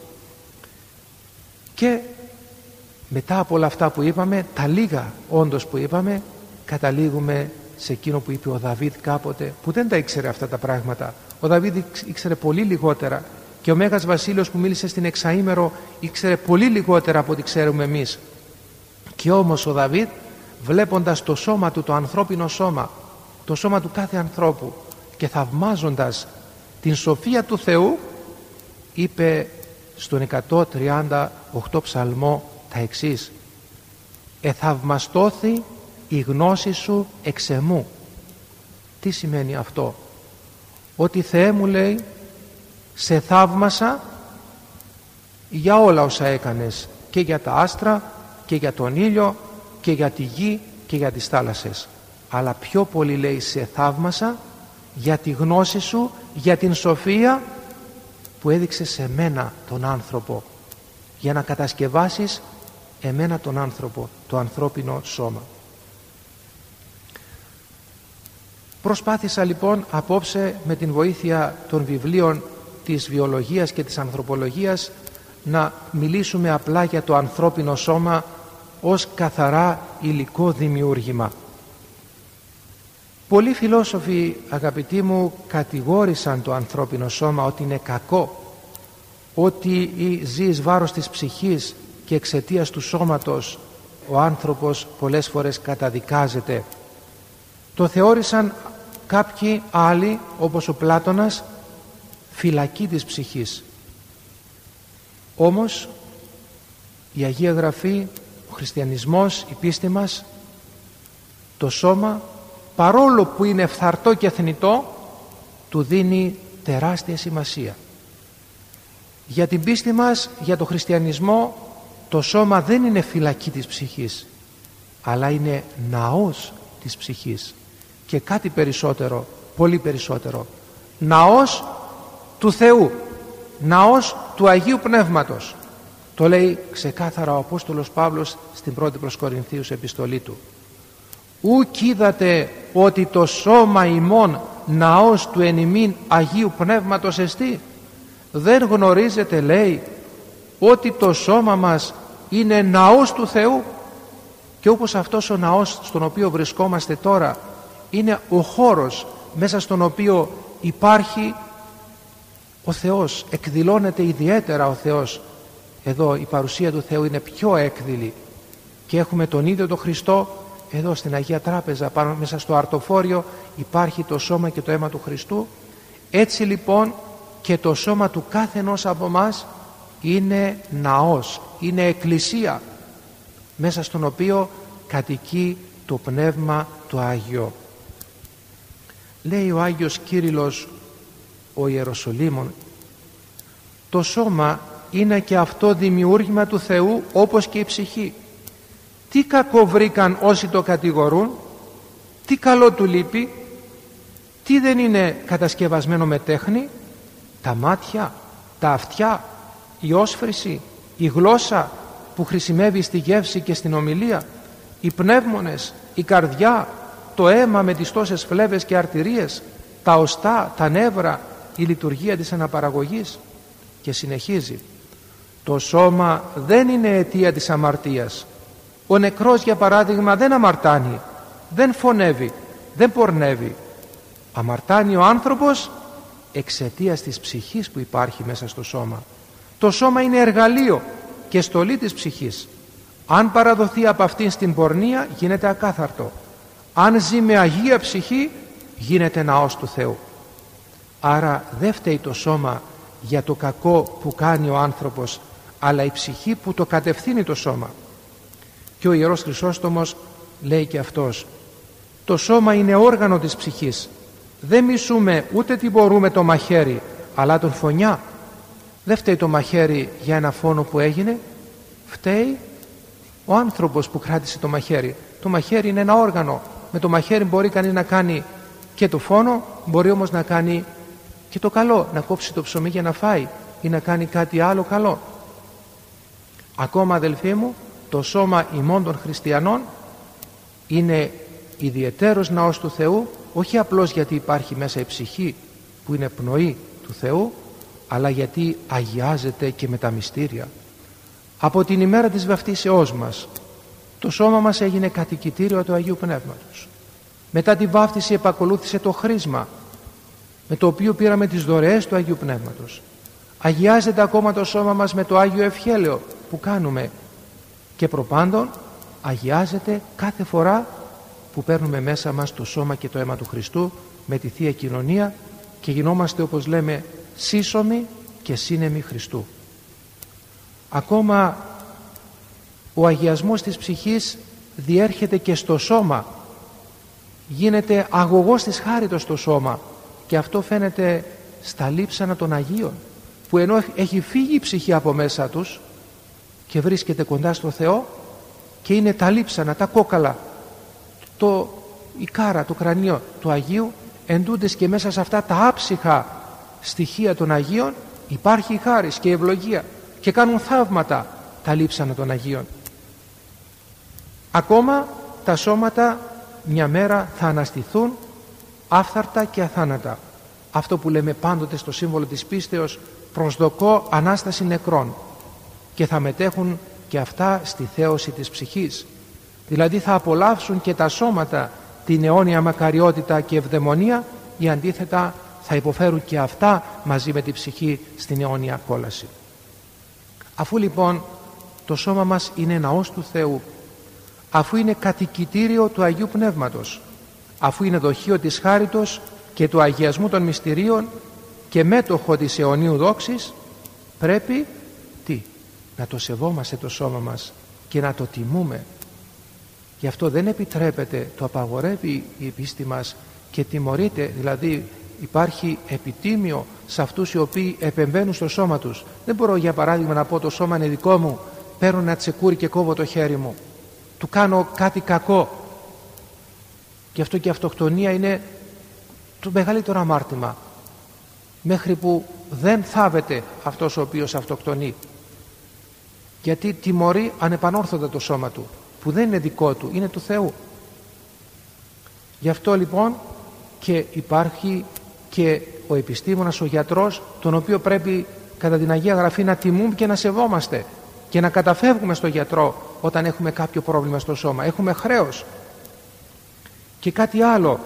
Και μετά από όλα αυτά που είπαμε, τα λίγα όντως που είπαμε, καταλήγουμε σε εκείνο που είπε ο Δαβίδ κάποτε, που δεν τα ήξερε αυτά τα πράγματα. Ο Δαβίδ ήξερε πολύ λιγότερα, και ο Μέγας Βασίλειος που μίλησε στην Εξαήμερο ήξερε πολύ λιγότερα από ό,τι ξέρουμε εμείς. Και όμως ο Δαβίδ, βλέποντας το σώμα του, το ανθρώπινο σώμα, το σώμα του κάθε ανθρώπου, και θαυμάζοντας την σοφία του Θεού, είπε στον 138 ψαλμό τα εξής: «Εθαυμαστώθη η γνώση σου εξ εμού». Τι σημαίνει αυτό? Ότι Θεέ μου, λέει, σε θαύμασα για όλα όσα έκανες, και για τα άστρα και για τον ήλιο και για τη γη και για τις θάλασσες, αλλά πιο πολύ, λέει, σε θαύμασα για τη γνώση σου για την σοφία που έδειξε σε μένα τον άνθρωπο, για να κατασκευάσεις εμένα τον άνθρωπο, το ανθρώπινο σώμα. Προσπάθησα λοιπόν απόψε με την βοήθεια των βιβλίων της βιολογίας και της ανθρωπολογίας να μιλήσουμε απλά για το ανθρώπινο σώμα ως καθαρά υλικό δημιούργημα. Πολλοί φιλόσοφοι, αγαπητοί μου, κατηγόρησαν το ανθρώπινο σώμα ότι είναι κακό, ότι ζει εις βάρος της ψυχής και εξαιτίας του σώματος ο άνθρωπος πολλές φορές καταδικάζεται. Το θεώρησαν κάποιοι άλλοι, όπως ο Πλάτωνας, φυλακή της ψυχής. Όμως η Αγία Γραφή, ο χριστιανισμός, η πίστη μας, το σώμα, παρόλο που είναι φθαρτό και θνητό, του δίνει τεράστια σημασία. Για την πίστη μας, για το χριστιανισμό, το σώμα δεν είναι φυλακή της ψυχής, αλλά είναι ναός της ψυχής και κάτι περισσότερο, πολύ περισσότερο, ναός του Θεού, ναός του Αγίου Πνεύματος. Το λέει ξεκάθαρα ο Απόστολος Παύλος στην πρώτη προς Κορινθίους επιστολή του. Ουκ είδατε ότι το σώμα ημών ναός του εν ημίν Αγίου Πνεύματος εστί? Δεν γνωρίζετε, λέει, ότι το σώμα μας είναι ναός του Θεού? Και όπως αυτός ο ναός στον οποίο βρισκόμαστε τώρα είναι ο χώρος μέσα στον οποίο υπάρχει ο Θεός, εκδηλώνεται ιδιαίτερα ο Θεός. Εδώ η παρουσία του Θεού είναι πιο έκδηλη και έχουμε τον ίδιο τον Χριστό. Εδώ στην Αγία Τράπεζα, πάνω μέσα στο αρτοφόριο, υπάρχει το σώμα και το αίμα του Χριστού. Έτσι λοιπόν και το σώμα του κάθε ενός από μας είναι ναός, είναι εκκλησία, μέσα στον οποίο κατοικεί το Πνεύμα το Άγιο. Λέει ο Άγιος Κύριλλος ο Ιεροσολύμων, το σώμα είναι και αυτό δημιούργημα του Θεού όπως και η ψυχή. Τι κακό βρήκαν όσοι το κατηγορούν? Τι καλό του λείπει? Τι δεν είναι κατασκευασμένο με τέχνη? Τα μάτια, τα αυτιά, η όσφρηση, η γλώσσα που χρησιμεύει στη γεύση και στην ομιλία, οι πνεύμονες, η καρδιά, το αίμα με τις τόσες φλέβες και αρτηρίες, τα οστά, τα νεύρα, η λειτουργία της αναπαραγωγής. Και συνεχίζει, το σώμα δεν είναι αιτία της αμαρτίας. Ο νεκρός, για παράδειγμα, δεν αμαρτάνει, δεν φωνεύει, δεν πορνεύει. Αμαρτάνει ο άνθρωπος εξαιτίας της ψυχής που υπάρχει μέσα στο σώμα. Το σώμα είναι εργαλείο και στολή της ψυχής. Αν παραδοθεί από αυτήν στην πορνεία, γίνεται ακάθαρτο. Αν ζει με αγία ψυχή, γίνεται ναός του Θεού. Άρα δεν φταίει το σώμα για το κακό που κάνει ο άνθρωπος, αλλά η ψυχή που το κατευθύνει το σώμα. Και ο Ιερός Χρυσόστομος λέει και αυτός, το σώμα είναι όργανο της ψυχής. Δεν μισούμε ούτε τιμωρούμε το μαχαίρι, αλλά τον φωνιά. Δεν φταίει το μαχαίρι για ένα φόνο που έγινε, φταίει ο άνθρωπος που κράτησε το μαχαίρι. Το μαχαίρι είναι ένα όργανο. Με το μαχαίρι μπορεί κανείς να κάνει και το φόνο, μπορεί όμως να κάνει και το καλό, να κόψει το ψωμί για να φάει ή να κάνει κάτι άλλο καλό. Ακόμα, αδελφοί μου, το σώμα ημών των χριστιανών είναι ιδιαιτέρως ναός του Θεού, όχι απλώς γιατί υπάρχει μέσα η ψυχή που είναι πνοή του Θεού, αλλά γιατί αγιάζεται και με τα μυστήρια. Από την ημέρα της βαφτίσεώς μας το σώμα μας έγινε κατοικητήριο του Αγίου Πνεύματος. Μετά τη βάφτιση επακολούθησε το χρίσμα, με το οποίο πήραμε τις δωρεές του Αγίου Πνεύματος. Αγιάζεται ακόμα το σώμα μας με το Άγιο Ευχέλαιο που κάνουμε και προπάντων αγιάζεται κάθε φορά που παίρνουμε μέσα μας το σώμα και το αίμα του Χριστού με τη Θεία Κοινωνία και γινόμαστε, όπως λέμε, σύσσωμοι και σύνεμοι Χριστού. Ακόμα ο αγιασμός της ψυχής διέρχεται και στο σώμα, γίνεται αγωγός της χάριτος στο σώμα, και αυτό φαίνεται στα λείψανα των Αγίων, που ενώ έχει φύγει η ψυχή από μέσα τους και βρίσκεται κοντά στο Θεό, και είναι τα λείψανα, τα κόκαλα, η κάρα, το κρανίο του Αγίου, εντούντες και μέσα σε αυτά τα άψυχα στοιχεία των Αγίων υπάρχει η χάρις και η ευλογία και κάνουν θαύματα τα λείψανα των Αγίων. Ακόμα τα σώματα μια μέρα θα αναστηθούν άφθαρτα και αθάνατα. Αυτό που λέμε πάντοτε στο σύμβολο της πίστεως, προσδοκώ Ανάσταση νεκρών, και θα μετέχουν και αυτά στη θέωση της ψυχής. Δηλαδή θα απολαύσουν και τα σώματα την αιώνια μακαριότητα και ευδαιμονία, ή αντίθετα θα υποφέρουν και αυτά μαζί με τη ψυχή στην αιώνια κόλαση. Αφού λοιπόν το σώμα μας είναι ναός του Θεού, αφού είναι κατοικητήριο του Αγίου Πνεύματος, αφού είναι δοχείο της χάριτος και του αγιασμού των μυστηρίων και μέτοχο της αιωνίου δόξης, πρέπει να το σεβόμαστε το σώμα μας και να το τιμούμε. Γι' αυτό δεν επιτρέπεται, το απαγορεύει η πίστη μας και τιμωρείται, δηλαδή υπάρχει επιτίμιο σε αυτούς οι οποίοι επεμβαίνουν στο σώμα τους. Δεν μπορώ για παράδειγμα να πω το σώμα είναι δικό μου, παίρνω ένα τσεκούρι και κόβω το χέρι μου, του κάνω κάτι κακό. Γι' αυτό και η αυτοκτονία είναι το μεγαλύτερο αμάρτημα, μέχρι που δεν θάβεται αυτός ο οποίος αυτοκτονεί, γιατί τιμωρεί ανεπανόρθωτα το σώμα του, που δεν είναι δικό του, είναι του Θεού. Γι' αυτό λοιπόν και υπάρχει και ο επιστήμονας, ο γιατρός, τον οποίο πρέπει κατά την Αγία Γραφή να τιμούμε και να σεβόμαστε και να καταφεύγουμε στο γιατρό όταν έχουμε κάποιο πρόβλημα στο σώμα. Έχουμε χρέος. Και κάτι άλλο,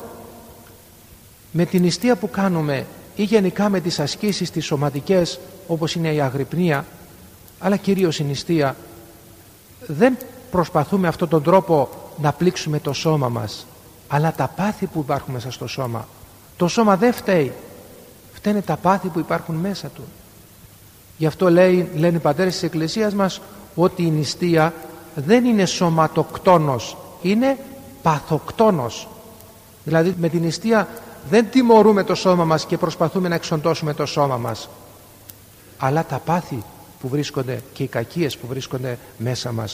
με την νηστεία που κάνουμε ή γενικά με τις ασκήσεις τις σωματικές, όπως είναι η αγρυπνία, αλλά κυρίως η νηστεία, δεν προσπαθούμε αυτόν τον τρόπο να πλήξουμε το σώμα μας, αλλά τα πάθη που υπάρχουν μέσα στο σώμα. Το σώμα δεν φταίει, φταίνε τα πάθη που υπάρχουν μέσα του. Γι' αυτό λένε οι πατέρες της Εκκλησίας μας ότι η νηστεία δεν είναι σωματοκτόνος, είναι παθοκτόνος. Δηλαδή με την νηστεία δεν τιμωρούμε το σώμα μας και προσπαθούμε να εξοντώσουμε το σώμα μας, αλλά τα πάθη που βρίσκονται και οι κακίες που βρίσκονται μέσα μας.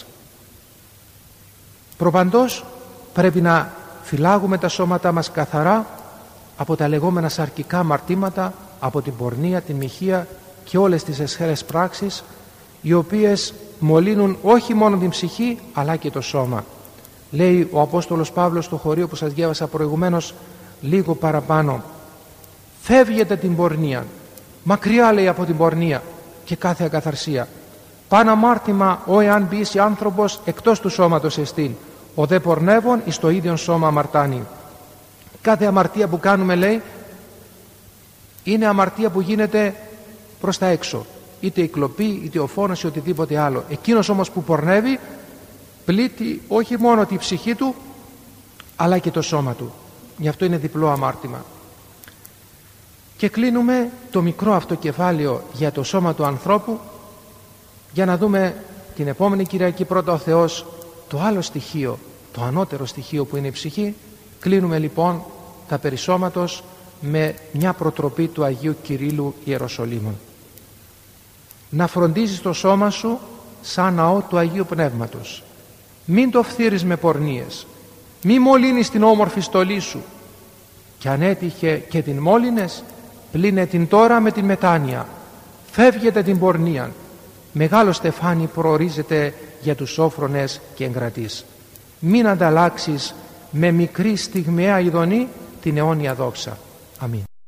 Προπαντός πρέπει να φυλάγουμε τα σώματά μας καθαρά από τα λεγόμενα σαρκικά αμαρτήματα, από την πορνεία, την μοιχεία και όλες τις αισχέρες πράξεις, οι οποίες μολύνουν όχι μόνο την ψυχή αλλά και το σώμα. Λέει ο Απόστολος Παύλος στο χωρίο που σας διάβασα προηγουμένως λίγο παραπάνω, φεύγετε την πορνεία, μακριά λέει από την πορνεία και κάθε ακαθαρσία. Παν αμάρτημα ο εάν μπήσει άνθρωπος εκτός του σώματος εστίν, ο δε πορνεύων εις το ίδιον σώμα αμαρτάνει. Κάθε αμαρτία που κάνουμε, λέει, είναι αμαρτία που γίνεται προς τα έξω, είτε η κλοπή είτε ο φόνος ή οτιδήποτε άλλο. Εκείνος όμως που πορνεύει πλήττει όχι μόνο τη ψυχή του αλλά και το σώμα του. Γι' αυτό είναι διπλό αμάρτημα. Και κλείνουμε το μικρό αυτό κεφάλαιο για το σώμα του ανθρώπου, για να δούμε την επόμενη Κυριακή πρώτα ο Θεός το άλλο στοιχείο, το ανώτερο στοιχείο που είναι η ψυχή. Κλείνουμε λοιπόν τα περί σώματος με μια προτροπή του Αγίου Κυρίλλου Ιεροσολύμων. Να φροντίζεις το σώμα σου σαν ναό του Αγίου Πνεύματος. Μην το φθείρεις με πορνίες, μη μολύνεις την όμορφη στολή σου, και αν έτυχε και την μόλυνες, πλύνε την τώρα με την μετάνοια. Φεύγετε την πορνεία, μεγάλο στεφάνι προορίζεται για τους σόφρονες και εγκρατείς. Μην ανταλλάξεις με μικρή στιγμιαία ειδονή την αιώνια δόξα. Αμήν.